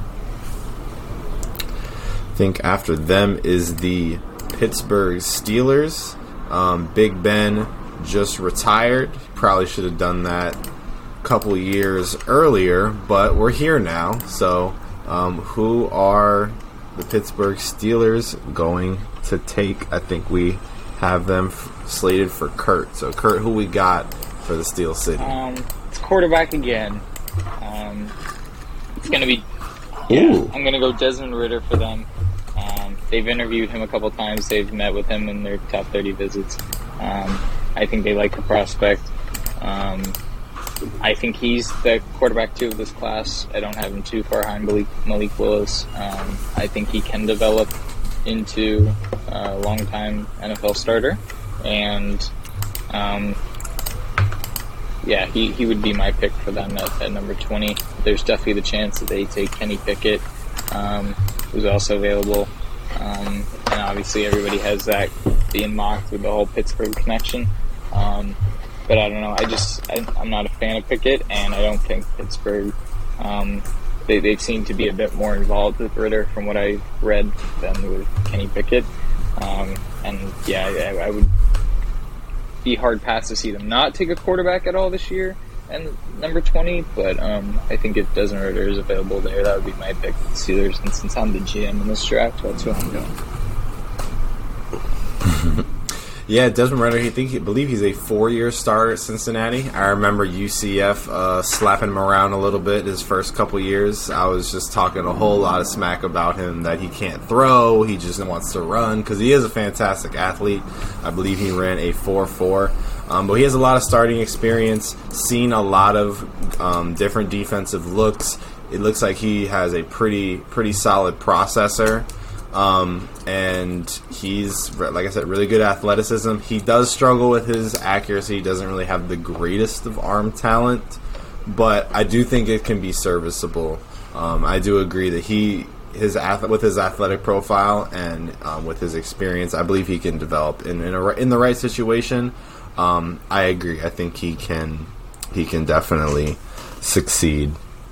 I think after them is the Pittsburgh Steelers. Um, Big Ben just retired. Probably should have done that a couple years earlier, but we're here now. So, um, who are the Pittsburgh Steelers going to take? I think we have them f- slated for Kurt. So, Kurt, who we got for the Steel City? Um, it's quarterback again. Um, it's going to be. Yeah, Ooh. I'm going to go Desmond Ridder for them. Um, they've interviewed him a couple times. They've met with him in their top thirty visits. Um, I think they like the prospect. Um, I think he's the quarterback two of this class. I don't have him too far behind Malik, Malik Willis. Um, I think he can develop into a long-time N F L starter. And, um, yeah, he, he would be my pick for them at, at number twenty. There's definitely the chance that they take Kenny Pickett, um, who's also available. Um, and obviously everybody has that being mocked with the whole Pittsburgh connection. Um, but I don't know. I just, I, I'm not a fan of Pickett, and I don't think Pittsburgh, um, they, they seem to be a bit more involved with Ridder from what I read than with Kenny Pickett. Um, and yeah, I, I would be hard pressed to see them not take a quarterback at all this year. And number twenty, but um, I think if Desmond Ridder is available there, that would be my pick for the Steelers. And since I'm the G M in this draft, that's who I'm going. Yeah, Desmond Ridder, I think, I believe he's a four-year starter at Cincinnati. I remember U C F uh, slapping him around a little bit his first couple years. I was just talking a whole lot of smack about him, that he can't throw, he just wants to run, because he is a fantastic athlete. I believe he ran a four four. Um, but he has a lot of starting experience, seen a lot of um, different defensive looks. It looks like he has a pretty pretty solid processor. Um, and he's, like I said, really good athleticism. He does struggle with his accuracy. He doesn't really have the greatest of arm talent, but I do think it can be serviceable. Um, I do agree that he, his ath- with his athletic profile and um, with his experience, I believe he can develop in in, a, in the right situation. Um, I agree. I think he can he can definitely succeed.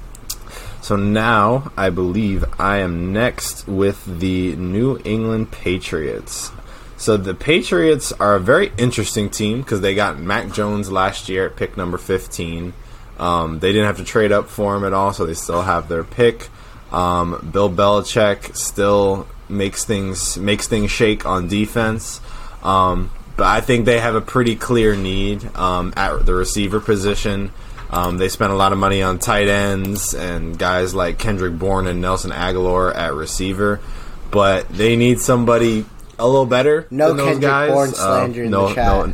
So now, I believe I am next with the New England Patriots. So the Patriots are a very interesting team because they got Mac Jones last year at pick number fifteen. Um, they didn't have to trade up for him at all, so they still have their pick. Um, Bill Belichick still makes things makes things shake on defense. Um, but I think they have a pretty clear need um, at the receiver position. Um, they spent a lot of money on tight ends and guys like Kendrick Bourne and Nelson Aguilar at receiver, but they need somebody a little better no than those Kendrick guys. Bourne slander uh, in no, the chat.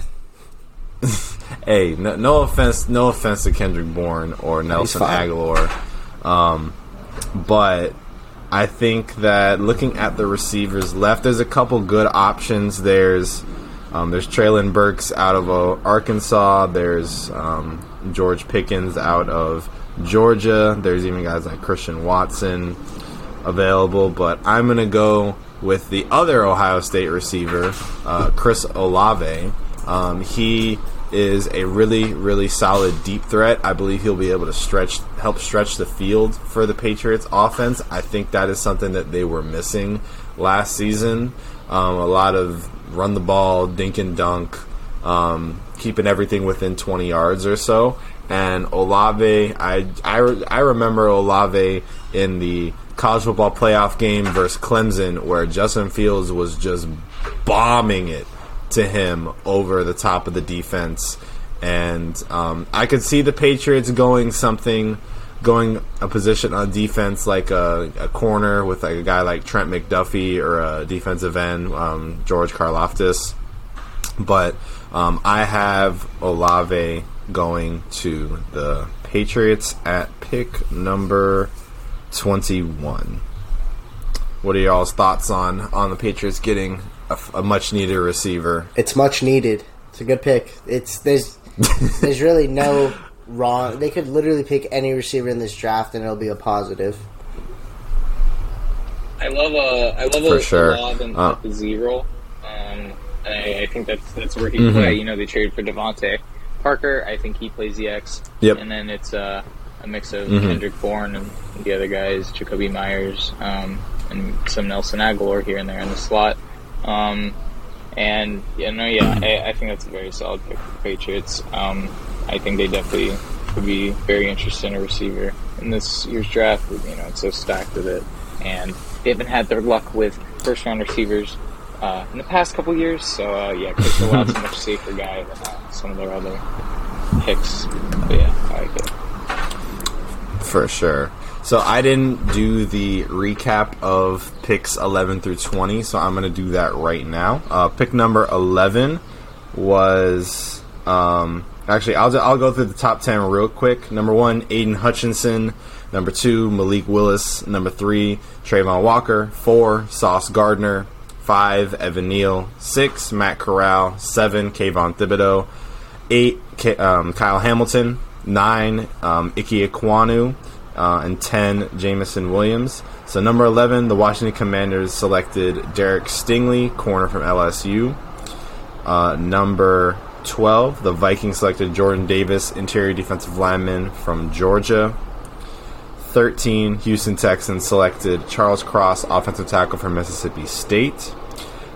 No, hey, no, no offense, no offense to Kendrick Bourne or Nelson Aguilar, um, but I think that looking at the receivers left, there's a couple good options. There's um, there's Treylon Burks out of uh, Arkansas. There's um, George Pickens out of Georgia. There's even guys like Christian Watson available, but I'm going to go with the other Ohio State receiver, uh, Chris Olave. Um, he is a really, really solid deep threat. I believe he'll be able to stretch, help stretch the field for the Patriots offense. I think that is something that they were missing last season. Um, a lot of run the ball, dink and dunk, um, keeping everything within twenty yards or so. And Olave, I, I, I remember Olave in the college football playoff game versus Clemson where Justin Fields was just bombing it to him over the top of the defense. And um, I could see the Patriots going something, going a position on defense like a, a corner with like a guy like Trent McDuffie or a defensive end, um, George Karlaftis. But um, I have Olave going to the Patriots at pick number twenty-one. What are y'all's thoughts on, on the Patriots getting a, a much-needed receiver? It's much needed. It's a good pick. It's there's there's really no wrong. They could literally pick any receiver in this draft and it'll be a positive. I love uh, I love For a, sure. a lot in uh, the zero. Um, and I, I think that's that's where he mm-hmm. play. You know, they traded for Devontae Parker. I think he plays the X. Yep. And then it's uh, a mix of mm-hmm. Kendrick Bourne and the other guys, Jacoby Myers, um, and some Nelson Aguilar here and there in the slot. Um, and yeah, no, yeah, I, I think that's a very solid pick for the Patriots. Um, I think they definitely would be very interested in a receiver in this year's draft. You know, it's so stacked with it, and they haven't had their luck with first round receivers uh, in the past couple years. So uh, yeah, Chris Olave's a much safer guy than uh, some of their other picks. But yeah, I like it for sure. So I didn't do the recap of picks eleven through twenty, so I'm going to do that right now. Uh, pick number eleven was um, actually I'll I'll go through the top ten real quick. Number one, Aiden Hutchinson. Number two, Malik Willis. Number three, Trayvon Walker. Four, Sauce Gardner. Five, Evan Neal. Six, Matt Corral. Seven, Kayvon Thibodeau. Eight, K- um, Kyle Hamilton. Nine, um, Ike Ekwonu. Uh, and ten, Jamison Williams. So number eleven, the Washington Commanders selected Derek Stingley, corner from L S U. Uh, number twelve, the Vikings selected Jordan Davis, interior defensive lineman from Georgia. thirteen, Houston Texans selected Charles Cross, offensive tackle from Mississippi State.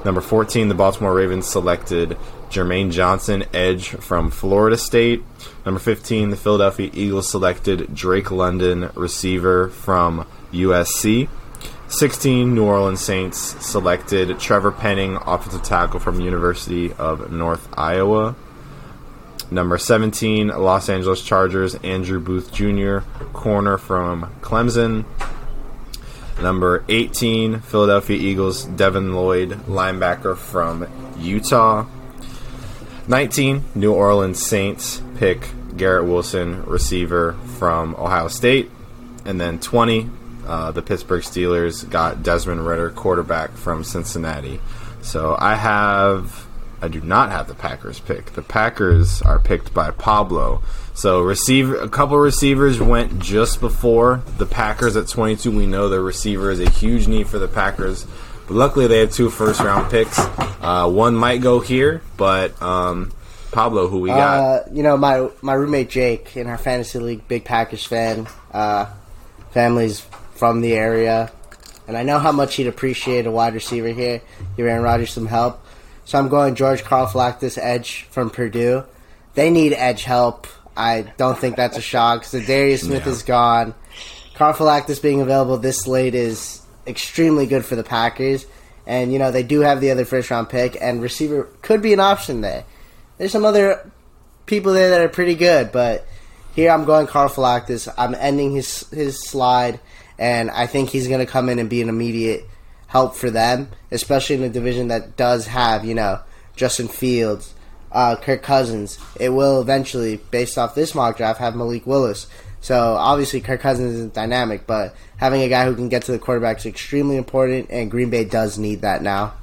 Number fourteen, the Baltimore Ravens selected Jermaine Johnson, edge from Florida State. Number fifteen, the Philadelphia Eagles selected Drake London, receiver from U S C. sixteen, New Orleans Saints selected Trevor Penning, offensive tackle from University of North Iowa. Number seventeen, Los Angeles Chargers, Andrew Booth Junior, corner from Clemson. Number eighteen, Philadelphia Eagles, Devin Lloyd, linebacker from Utah. nineteen, New Orleans Saints pick Garrett Wilson, receiver from Ohio State. And then twenty, uh, the Pittsburgh Steelers got Desmond Ridder, quarterback from Cincinnati. So I have... I do not have the Packers pick. The Packers are picked by Pablo. So receiver, a couple receivers went just before the Packers at twenty-two. We know the receiver is a huge need for the Packers. But luckily they have two first-round picks. Uh, one might go here, but um, Pablo, who we got? Uh, you know, my my roommate Jake in our fantasy league, big Packers fan. Uh, family's from the area. And I know how much he'd appreciate a wide receiver here. Give Aaron Rodgers some help. So I'm going George Karlaftis, edge from Purdue. They need edge help. I don't think that's a shock because Darius Smith yeah. is gone. Karlaftis being available this late is extremely good for the Packers. And, you know, they do have the other first-round pick, and receiver could be an option there. There's some other people there that are pretty good, but here I'm going Karlaftis. I'm ending his, his slide, and I think he's going to come in and be an immediate help for them, especially in a division that does have, you know, Justin Fields, uh, Kirk Cousins. It will eventually, based off this mock draft, have Malik Willis. So, obviously, Kirk Cousins isn't dynamic, but having a guy who can get to the quarterback is extremely important, and Green Bay does need that now.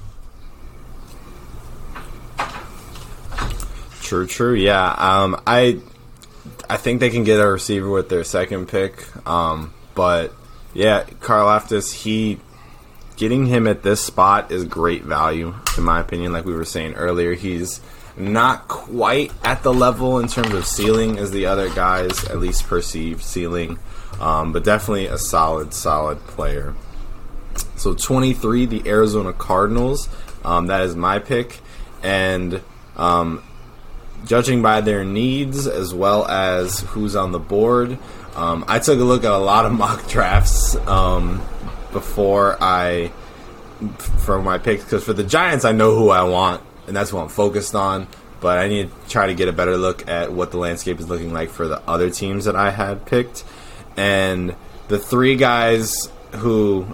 True, true, yeah. Um, I I think they can get a receiver with their second pick, um, but, yeah, Karlaftis, he... Getting him at this spot is great value, in my opinion. Like we were saying earlier, he's not quite at the level in terms of ceiling as the other guys, at least perceived ceiling, um, but definitely a solid, solid player. So twenty-three, the Arizona Cardinals. Um, that is my pick. And um, judging by their needs as well as who's on the board, um, I took a look at a lot of mock drafts um, before I for my picks, because for the Giants I know who I want and that's what I'm focused on, but I need to try to get a better look at what the landscape is looking like for the other teams that I had picked. And the three guys who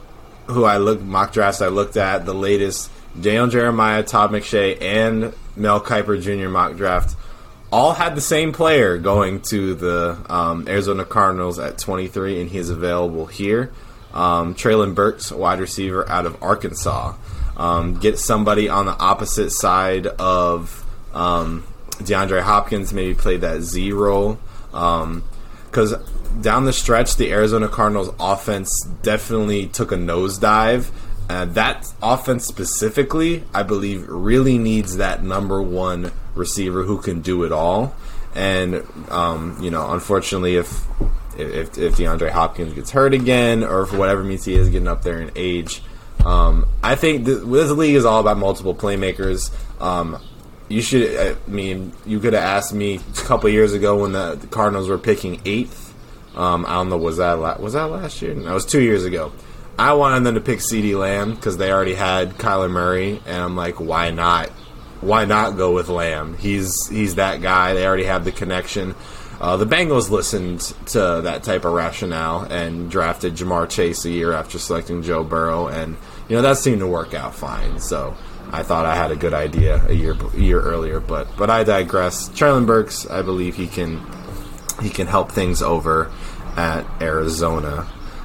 who I looked mock drafts I looked at, the latest Daniel Jeremiah, Todd McShay, and Mel Kiper Junior mock draft, all had the same player going to the um, Arizona Cardinals at twenty-three, and he is available here. Um, Treylon Burks, wide receiver out of Arkansas. Um, get somebody on the opposite side of um, DeAndre Hopkins, maybe play that Z role. Because um, down the stretch, the Arizona Cardinals offense definitely took a nosedive. Uh, that offense specifically, I believe, really needs that number one receiver who can do it all. And, um, you know, unfortunately, if if if DeAndre Hopkins gets hurt again, or for whatever means he is getting up there in age, um, I think th- this league is all about multiple playmakers. Um, you should, I mean, you could have asked me a couple years ago when the, the Cardinals were picking eighth. Um, I don't know, was that la- was that last year? No, it was two years ago. I wanted them to pick CeeDee Lamb because they already had Kyler Murray, and I'm like, why not? Why not go with Lamb? He's he's that guy. They already have the connection. Uh, the Bengals listened to that type of rationale and drafted Jamar Chase a year after selecting Joe Burrow, and you know that seemed to work out fine. So I thought I had a good idea a year a year earlier, but but I digress. Treylon Burks, I believe he can he can help things over at Arizona.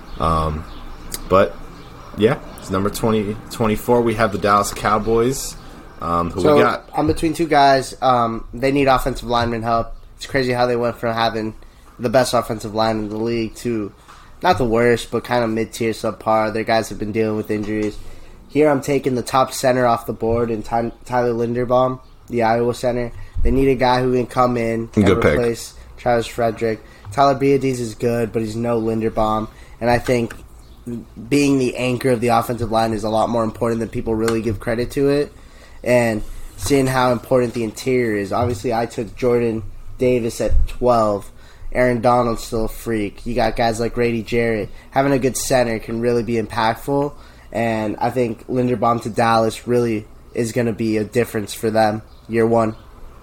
Um, But, yeah, it's number twenty, twenty-four. We have the Dallas Cowboys. Um, who so we got? I'm between two guys. Um, they need offensive lineman help. It's crazy how they went from having the best offensive line in the league to not the worst, but kind of mid-tier subpar. Their guys have been dealing with injuries. Here I'm taking the top center off the board in Ty- Tyler Linderbaum, the Iowa center. They need a guy who can come in and Good replace pick. Travis Frederick. Tyler Biadasz is good, but he's no Linderbaum. And I think being the anchor of the offensive line is a lot more important than people really give credit to it. And seeing how important the interior is. Obviously, I took Jordan Davis at twelve. Aaron Donald's still a freak. You got guys like Grady Jarrett. Having a good center can really be impactful. And I think Linderbaum to Dallas really is going to be a difference for them year one.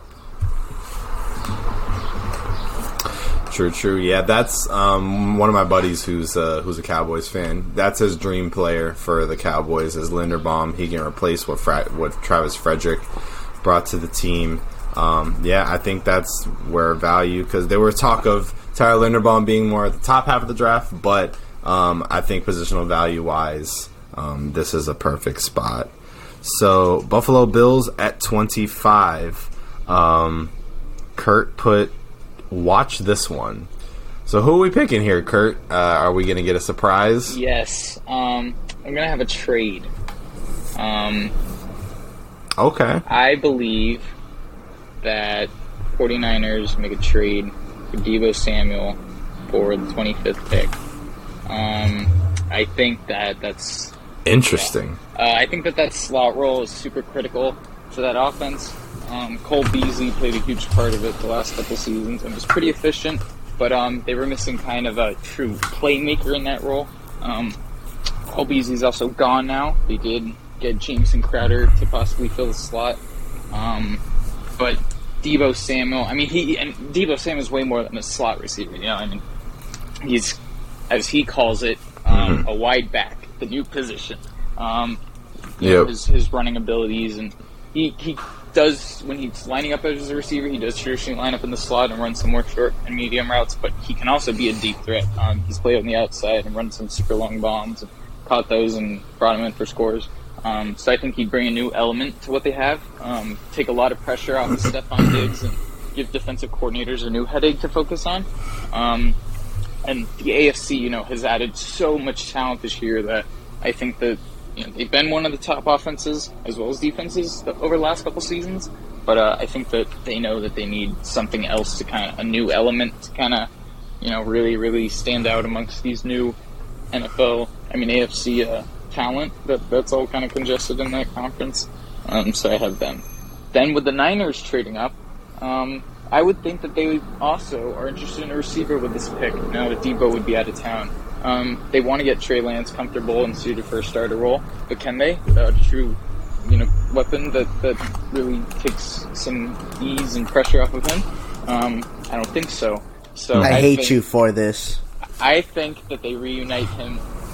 True, true. Yeah, that's um, one of my buddies who's uh, who's a Cowboys fan. That's his dream player for the Cowboys is Linderbaum. He can replace what Fra- what Travis Frederick brought to the team. Um, yeah, I think that's where value, because there was talk of Tyler Linderbaum being more at the top half of the draft, but um, I think positional value-wise, um, this is a perfect spot. So, Buffalo Bills at twenty-five. Um, Kurt put, watch this one. So, who are we picking here, Kurt? Uh, are we going to get a surprise? Yes. Um, I'm going to have a trade. Um, okay. I believe that 49ers make a trade for Deebo Samuel for the twenty-fifth pick. Um, I think that that's interesting. Yeah. Uh, I think that that slot role is super critical to that offense. Um, Cole Beasley played a huge part of it the last couple seasons and was pretty efficient, but um, they were missing kind of a true playmaker in that role. Um, Cole Beasley's also gone now. They did get Jameson Crowder to possibly fill the slot. Um, But Deebo Samuel, I mean, he and Deebo Samuel's way more than a slot receiver. You know, I mean, he's, as he calls it, um, mm-hmm. a wide back, the new position. Um, you yep. know, his his running abilities, and he he does when he's lining up as a receiver, he does traditionally line up in the slot and run some more short and medium routes. But he can also be a deep threat. Um, he's played on the outside and run some super long bombs and caught those and brought him in for scores. Um, so I think he'd bring a new element to what they have, um, take a lot of pressure off of Stephon Diggs and give defensive coordinators a new headache to focus on. Um, and the A F C, you know, has added so much talent this year that I think that, you know, they've been one of the top offenses as well as defenses over the last couple seasons. But uh, I think that they know that they need something else to kind of, a new element to kind of, you know, really, really stand out amongst these new N F L, I mean, A F C uh talent that that's all kind of congested in that conference. Um, so I have them. Then with the Niners trading up, um, I would think that they also are interested in a receiver with this pick. Now that Deebo would be out of town, um, they want to get Trey Lance comfortable and suited for a starter role. But can they? A true, you know, weapon that that really takes some ease and pressure off of him. Um, I don't think so. So I, I hate think, you for this. I think that they reunite him.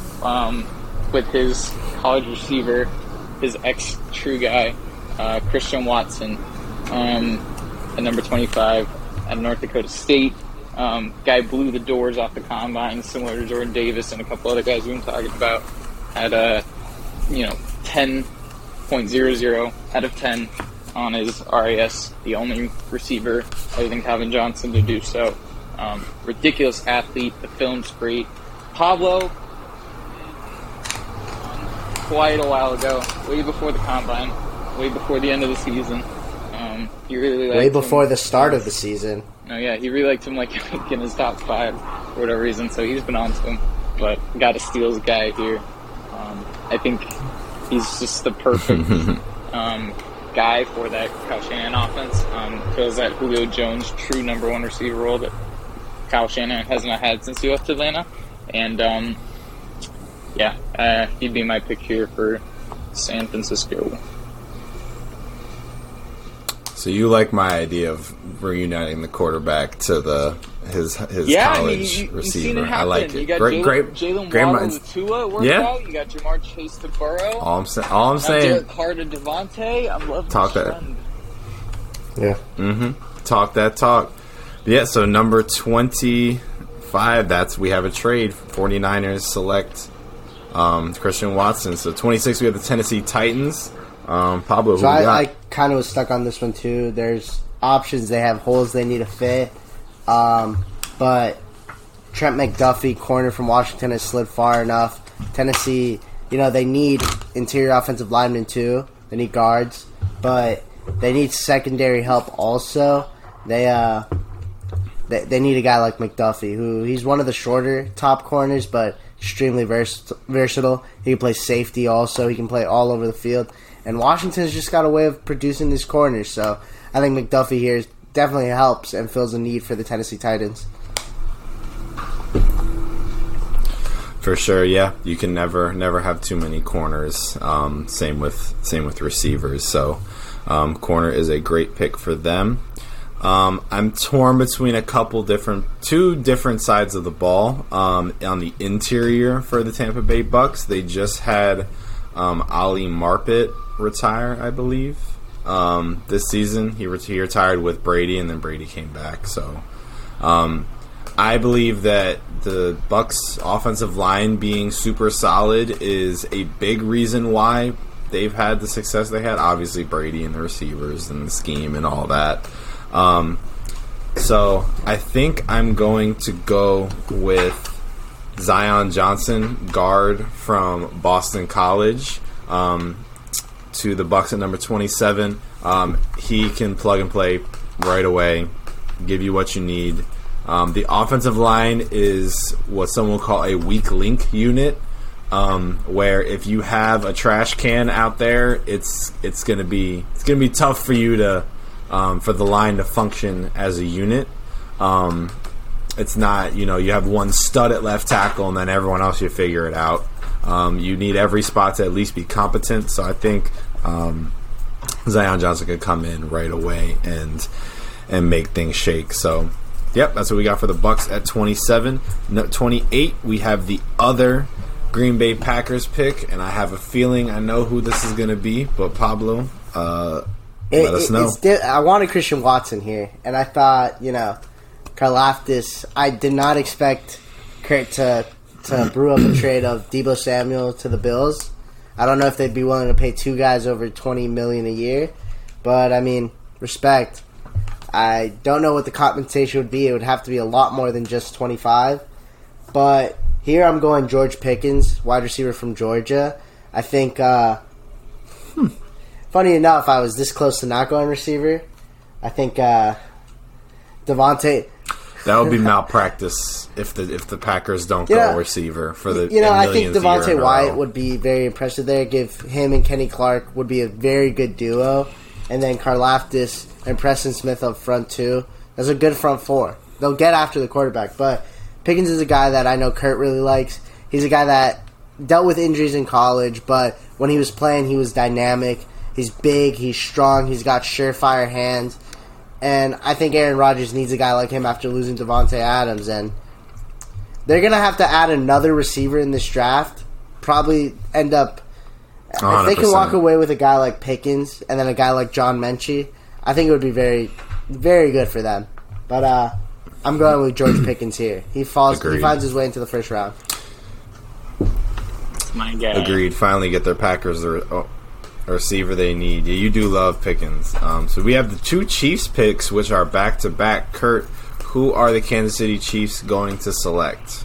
Um, with his college receiver, his ex-true guy, uh, Christian Watson, um, at number twenty-five at North Dakota State. Um, guy blew the doors off the combine, similar to Jordan Davis and a couple other guys we've been talking about. Had a, you know, ten point zero zero out of ten on his R A S, the only receiver other than Calvin Johnson to do so. Um, ridiculous athlete. The film's great. Pablo, quite a while ago, way before the combine, way before the end of the season. Um, he really liked way before him. the start of the season. No, yeah, he really liked him like in his top five for whatever reason. So he's been on to him, but got a steals guy here. Um, I think he's just the perfect um, guy for that Kyle Shanahan offense. Um, fills that Julio Jones true number one receiver role that Kyle Shanahan has not had since he left Atlanta, and. Um, Yeah, uh, he'd be my pick here for San Francisco. So you like my idea of reuniting the quarterback to the his his yeah, college I mean, you, receiver? I like it. You got great, Jaylen, great, Jaylen great Waddle minds. to Tua worked Yeah. out. You got Jamar Chase to Burrow. All I'm saying, all I'm saying. Derek Carr to Devontae. I'm loving Talk this that. trend. Yeah. Mm-hmm. Talk that talk. Yeah. So number twenty-five. That's we have a trade. 49ers select um, Christian Watson. So twenty-six. We have the Tennessee Titans. Um, Pablo. So who we I, got? I kind of was stuck on this one too. There's options. They have holes they need to fit. Um, but Trent McDuffie, corner from Washington, has slid far enough. Tennessee, you know, they need interior offensive linemen too. They need guards, but they need secondary help also. They uh, they, they need a guy like McDuffie, who he's one of the shorter top corners, but extremely vers- versatile. He can play safety also. He can play all over the field. And Washington's just got a way of producing these corners. So I think McDuffie here definitely helps and fills a need for the Tennessee Titans. For sure, yeah. You can never never have too many corners. Um, same with same with receivers. So um, corner is a great pick for them. Um, I'm torn between a couple different, two different sides of the ball. Um, on the interior for the Tampa Bay Bucks, they just had um, Ali Marpet retire, I believe, um, this season. He, ret- he retired with Brady, and then Brady came back. So um, I believe that the Bucks' offensive line being super solid is a big reason why they've had the success they had. Obviously, Brady and the receivers and the scheme and all that. Um, so I think I'm going to go with Zion Johnson, guard from Boston College, um, to the Bucks at number twenty-seven. Um, he can plug and play right away, give you what you need. Um, the offensive line is what some will call a weak link unit, um, where if you have a trash can out there, it's it's gonna be it's gonna be tough for you to um, for the line to function as a unit. Um, it's not, you know, you have one stud at left tackle and then everyone else you figure it out. Um, you need every spot to at least be competent. So I think um, Zion Johnson could come in right away and and make things shake. So. Yep, that's what we got for the Bucks at twenty-seven. No, twenty-eight, we have the other Green Bay Packers pick, and I have a feeling I know who this is going to be, but Pablo, uh, it, let us it, know. It's di- I wanted Christian Watson here, and I thought, you know, Karlaftis, I did not expect Kurt to, to brew up a trade of Deebo Samuel to the Bills. I don't know if they'd be willing to pay two guys over twenty million dollars a year, but, I mean, respect. I don't know what the compensation would be. It would have to be a lot more than just twenty-five. But here I'm going George Pickens, wide receiver from Georgia. I think, uh, hmm, funny enough, I was this close to not going receiver. I think uh, Devontae... That would be malpractice if the if the Packers don't go Yeah. receiver for the You know, I think millionth year in Devontae a Wyatt row. would be very impressive there. Give him and Kenny Clark would be a very good duo. And then Karlaftis and Preston Smith up front, too. That's a good front four. They'll get after the quarterback. But Pickens is a guy that I know Kurt really likes. He's a guy that dealt with injuries in college, but when he was playing, he was dynamic. He's big, he's strong, he's got surefire hands. And I think Aaron Rodgers needs a guy like him after losing Devontae Adams. And they're going to have to add another receiver in this draft. Probably end up... one hundred percent. If they can walk away with a guy like Pickens and then a guy like John Menchie, I think it would be very, very good for them. But uh, I'm going with George Pickens here. He falls, Agreed. he finds his way into the first round. My guy. Agreed. Finally get their Packers the oh, receiver they need. Yeah, you do love Pickens. Um, so we have the two Chiefs picks, which are back-to-back. Kurt, who are the Kansas City Chiefs going to select?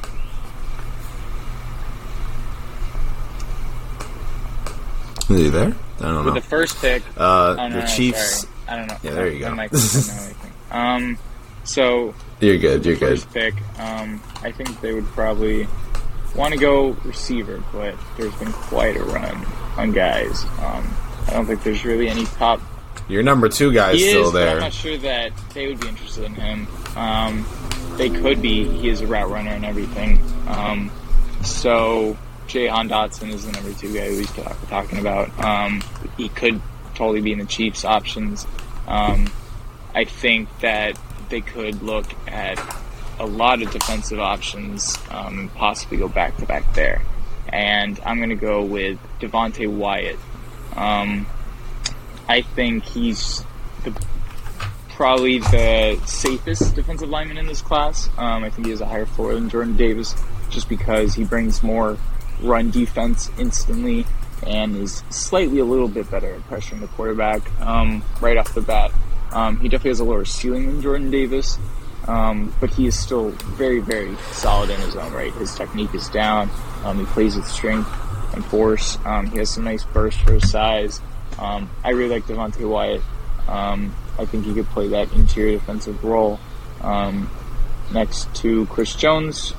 Is he there? I don't With know. the first pick, Uh, oh, no, the no, Chiefs. sorry. I don't know. Yeah, there you go. My mic doesn't know anything. Um, so You're good. You're good. first pick, um, I think they would probably want to go receiver, but there's been quite a run on guys. Um, I don't think there's really any top. Your number two guy is He still is, but there. I'm not sure that they would be interested in him. Um, they could be. He is a route runner and everything. Um, so Jahan Dotson is the number two guy who he's talk, talking about. Um, he could totally be in the Chiefs' options. Um, I think that they could look at a lot of defensive options um, and possibly go back to back there. And I'm going to go with Devontae Wyatt. Um, I think he's the, probably the safest defensive lineman in this class. Um, I think he has a higher floor than Jordan Davis just because he brings more run defense instantly and is slightly a little bit better at pressuring the quarterback um, right off the bat. Um, he definitely has a lower ceiling than Jordan Davis, um, but he is still very, very solid in his own right. His technique is down. Um, he plays with strength and force. Um, he has some nice burst for his size. Um, I really like Devontae Wyatt. Um, I think he could play that interior defensive role um, next to Chris Jones,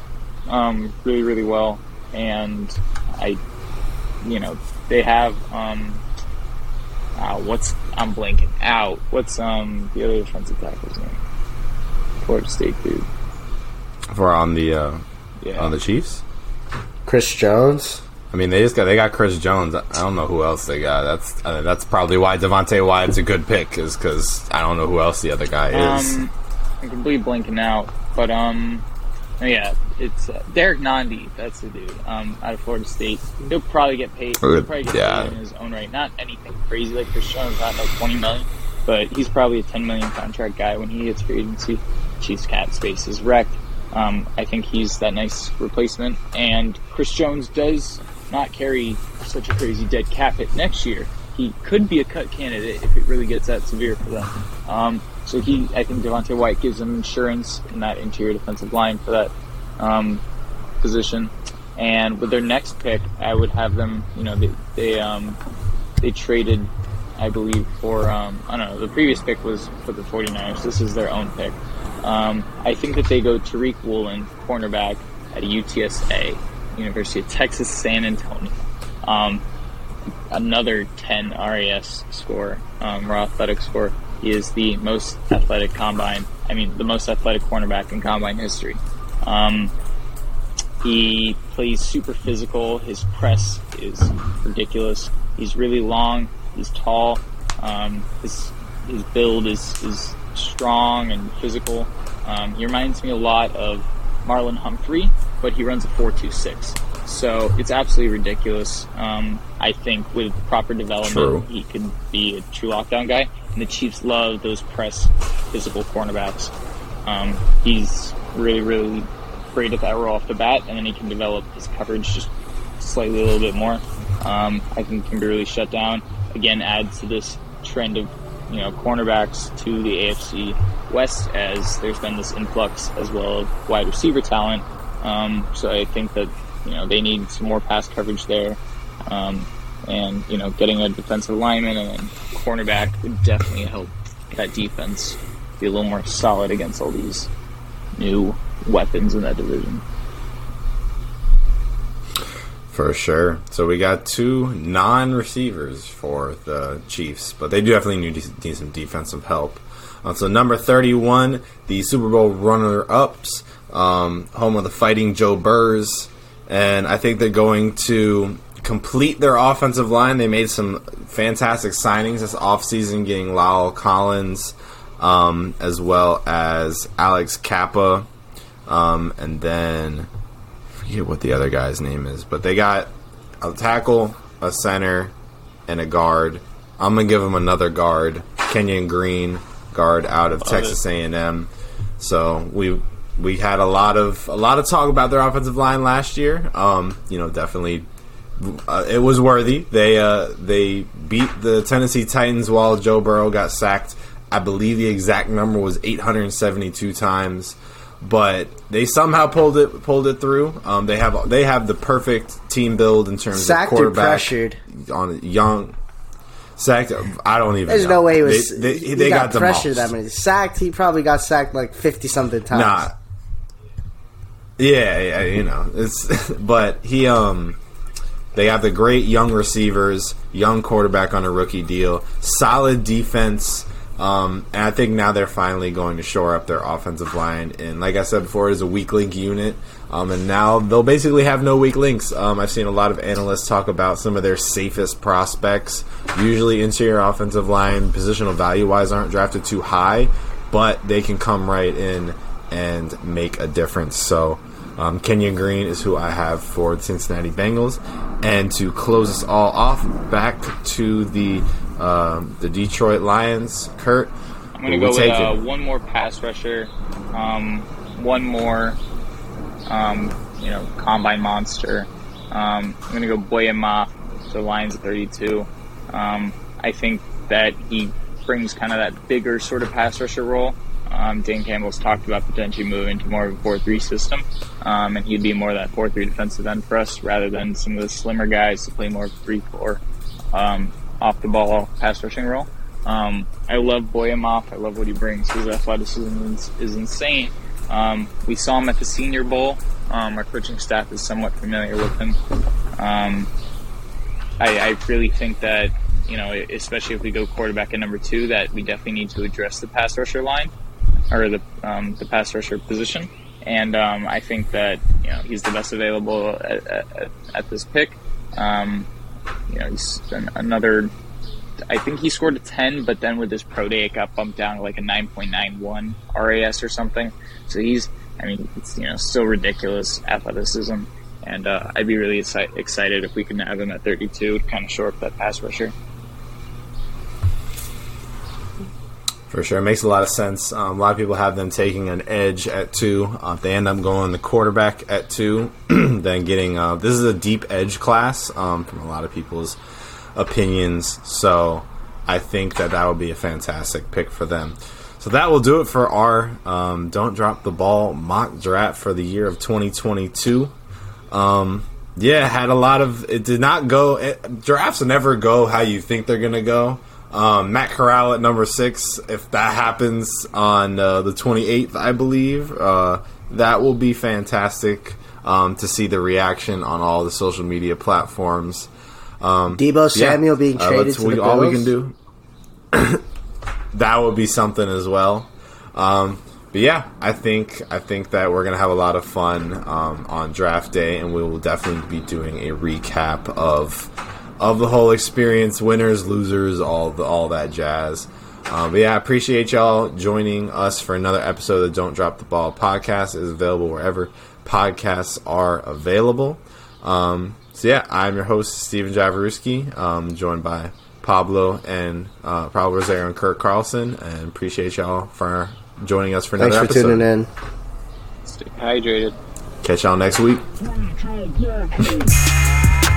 um, really, really well. And I, you know, they have, um, uh, what's, I'm blanking out. What's um the other defensive tackle's name? Florida State dude. For on the uh, Yeah. on the Chiefs. Chris Jones. I mean, they just got they got Chris Jones. I don't know who else they got. That's uh, that's probably why Devontae Wyatt's a good pick, is because I don't know who else the other guy is. Um, I'm completely blanking out, but um, yeah, it's uh, Derek Nandi. That's the dude. Um, out of Florida State. He'll probably get paid. He'll probably get Yeah. paid in his own right. Not anything crazy like Chris Jones, not like twenty million, but he's probably a ten million contract guy when he hits free agency. Chiefs cap space is wrecked. Um, I think he's that nice replacement, and Chris Jones does not carry such a crazy dead cap hit next year. He could be a cut candidate if it really gets that severe for them. Um, so he, I think Devontae White gives them insurance in that interior defensive line for that um, position. And with their next pick, I would have them. You know, they they um, they traded, I believe, for um, I don't know. The previous pick was for the 49ers. This is their own pick. Um, I think that they go Tariq Woolen, cornerback at U T S A, University of Texas San Antonio. Um, another ten R A S score, um, raw athletic score. He is the most athletic combine, I mean, the most athletic cornerback in combine history. Um, he plays super physical. His press is ridiculous. He's really long. He's tall. Um, his his build is, is strong and physical. Um, he reminds me a lot of Marlon Humphrey, but he runs a four two six. So it's absolutely ridiculous. Um, I think with proper development, True. he could be a true lockdown guy. And the Chiefs love those press physical cornerbacks. Um, he's really, really great at that role off the bat, and then he can develop his coverage just slightly a little bit more. Um, I think can be really shut down. Again, adds to this trend of, you know, cornerbacks to the A F C West, as there's been this influx as well of wide receiver talent. Um, so I think that, you know, they need some more pass coverage there. Um, and, you know, getting a defensive lineman and then cornerback would definitely help that defense be a little more solid against all these new weapons in that division. For sure. So we got two non-receivers for the Chiefs, but they do definitely need, need some defensive help. Uh, so number thirty-one, the Super Bowl runner-ups, um, home of the Fighting Joe Burrs, and I think they're going to complete their offensive line. They made some fantastic signings this offseason, getting Lyle Collins, um, as well as Alex Kappa, um, and then I forget what the other guy's name is, but they got a tackle, a center, and a guard. I'm gonna give them another guard, Kenyon Green, guard out of Love Texas it. A and M. So we we had a lot of a lot of talk about their offensive line last year. Um, you know, definitely uh, it was worthy. They uh, they beat the Tennessee Titans while Joe Burrow got sacked. I believe the exact number was eight hundred seventy-two times. But they somehow pulled it pulled it through. Um, they have they have the perfect team build in terms sacked of quarterback. Pressured On young sacked. I don't even. There's know. no way he was. They, they, he they got, got pressured demolished. that many. Sacked. He probably got sacked like fifty something times. Nah. Yeah, yeah, you know. It's but he um. They have the great young receivers, young quarterback on a rookie deal, solid defense. Um, and I think now they're finally going to shore up their offensive line. And like I said before, it is a weak link unit. Um, and now they'll basically have no weak links. Um, I've seen a lot of analysts talk about some of their safest prospects. Usually interior offensive line, positional value-wise, aren't drafted too high, but they can come right in and make a difference. So um, Kenyon Green is who I have for the Cincinnati Bengals. And to close us all off, back to the um, the Detroit Lions. Kurt, I'm going to go with uh, one more pass rusher, um, one more, um, you know, combine monster. Um, I'm going to go Boye Ma, so Lions at thirty-two. Um, I think that he brings kind of that bigger sort of pass rusher role. Um, Dan Campbell's talked about potentially moving to more of a four three system, um, and he'd be more of that four three defensive end for us rather than some of the slimmer guys to play more of a three four um, off-the-ball pass rushing role. Um, I love Boye Moff. I love what he brings. His athleticism is, is insane. Um, we saw him at the Senior Bowl. Um, our coaching staff is somewhat familiar with him. Um, I, I really think that, you know, especially if we go quarterback at number two, that we definitely need to address the pass rusher line or the um, the pass rusher position. And um, I think that, you know, he's the best available at, at, at this pick. Um, you know, he's an, another. I think he scored a ten, but then with his pro day, it got bumped down to like a nine point nine one R A S or something. So he's, I mean, it's, you know, still ridiculous athleticism. And uh, I'd be really exci- excited if we can have him at thirty-two to kind of shore up that pass rusher. For sure. It makes a lot of sense. Um, a lot of people have them taking an edge at two. Uh, if they end up going the quarterback at two, then getting uh, – this is a deep edge class um, from a lot of people's opinions. So I think that that would be a fantastic pick for them. So that will do it for our um, Don't Drop the Ball mock draft for the year of twenty twenty-two. Um, yeah, had a lot of – it did not go – drafts never go how you think they're going to go. Um, Matt Corral at number six, if that happens on uh, the twenty-eighth, I believe, uh, that will be fantastic um, to see the reaction on all the social media platforms. Um, Deebo Samuel yeah, being traded uh, to we, the all Bills. we can do. That would be something as well. Um, but yeah, I think I think that we're gonna have a lot of fun um, on draft day, and we will definitely be doing a recap of. of the whole experience, winners, losers, all the, all that jazz. Um, but yeah, I appreciate y'all joining us for another episode of the Don't Drop the Ball podcast. It is available wherever podcasts are available. Um, so yeah, I'm your host, Steven Jaworski, um, joined by Pablo and uh, Pablo Rosario and Kurt Carlson, and appreciate y'all for joining us for another Thanks for episode. tuning in. Stay hydrated. Catch y'all next week.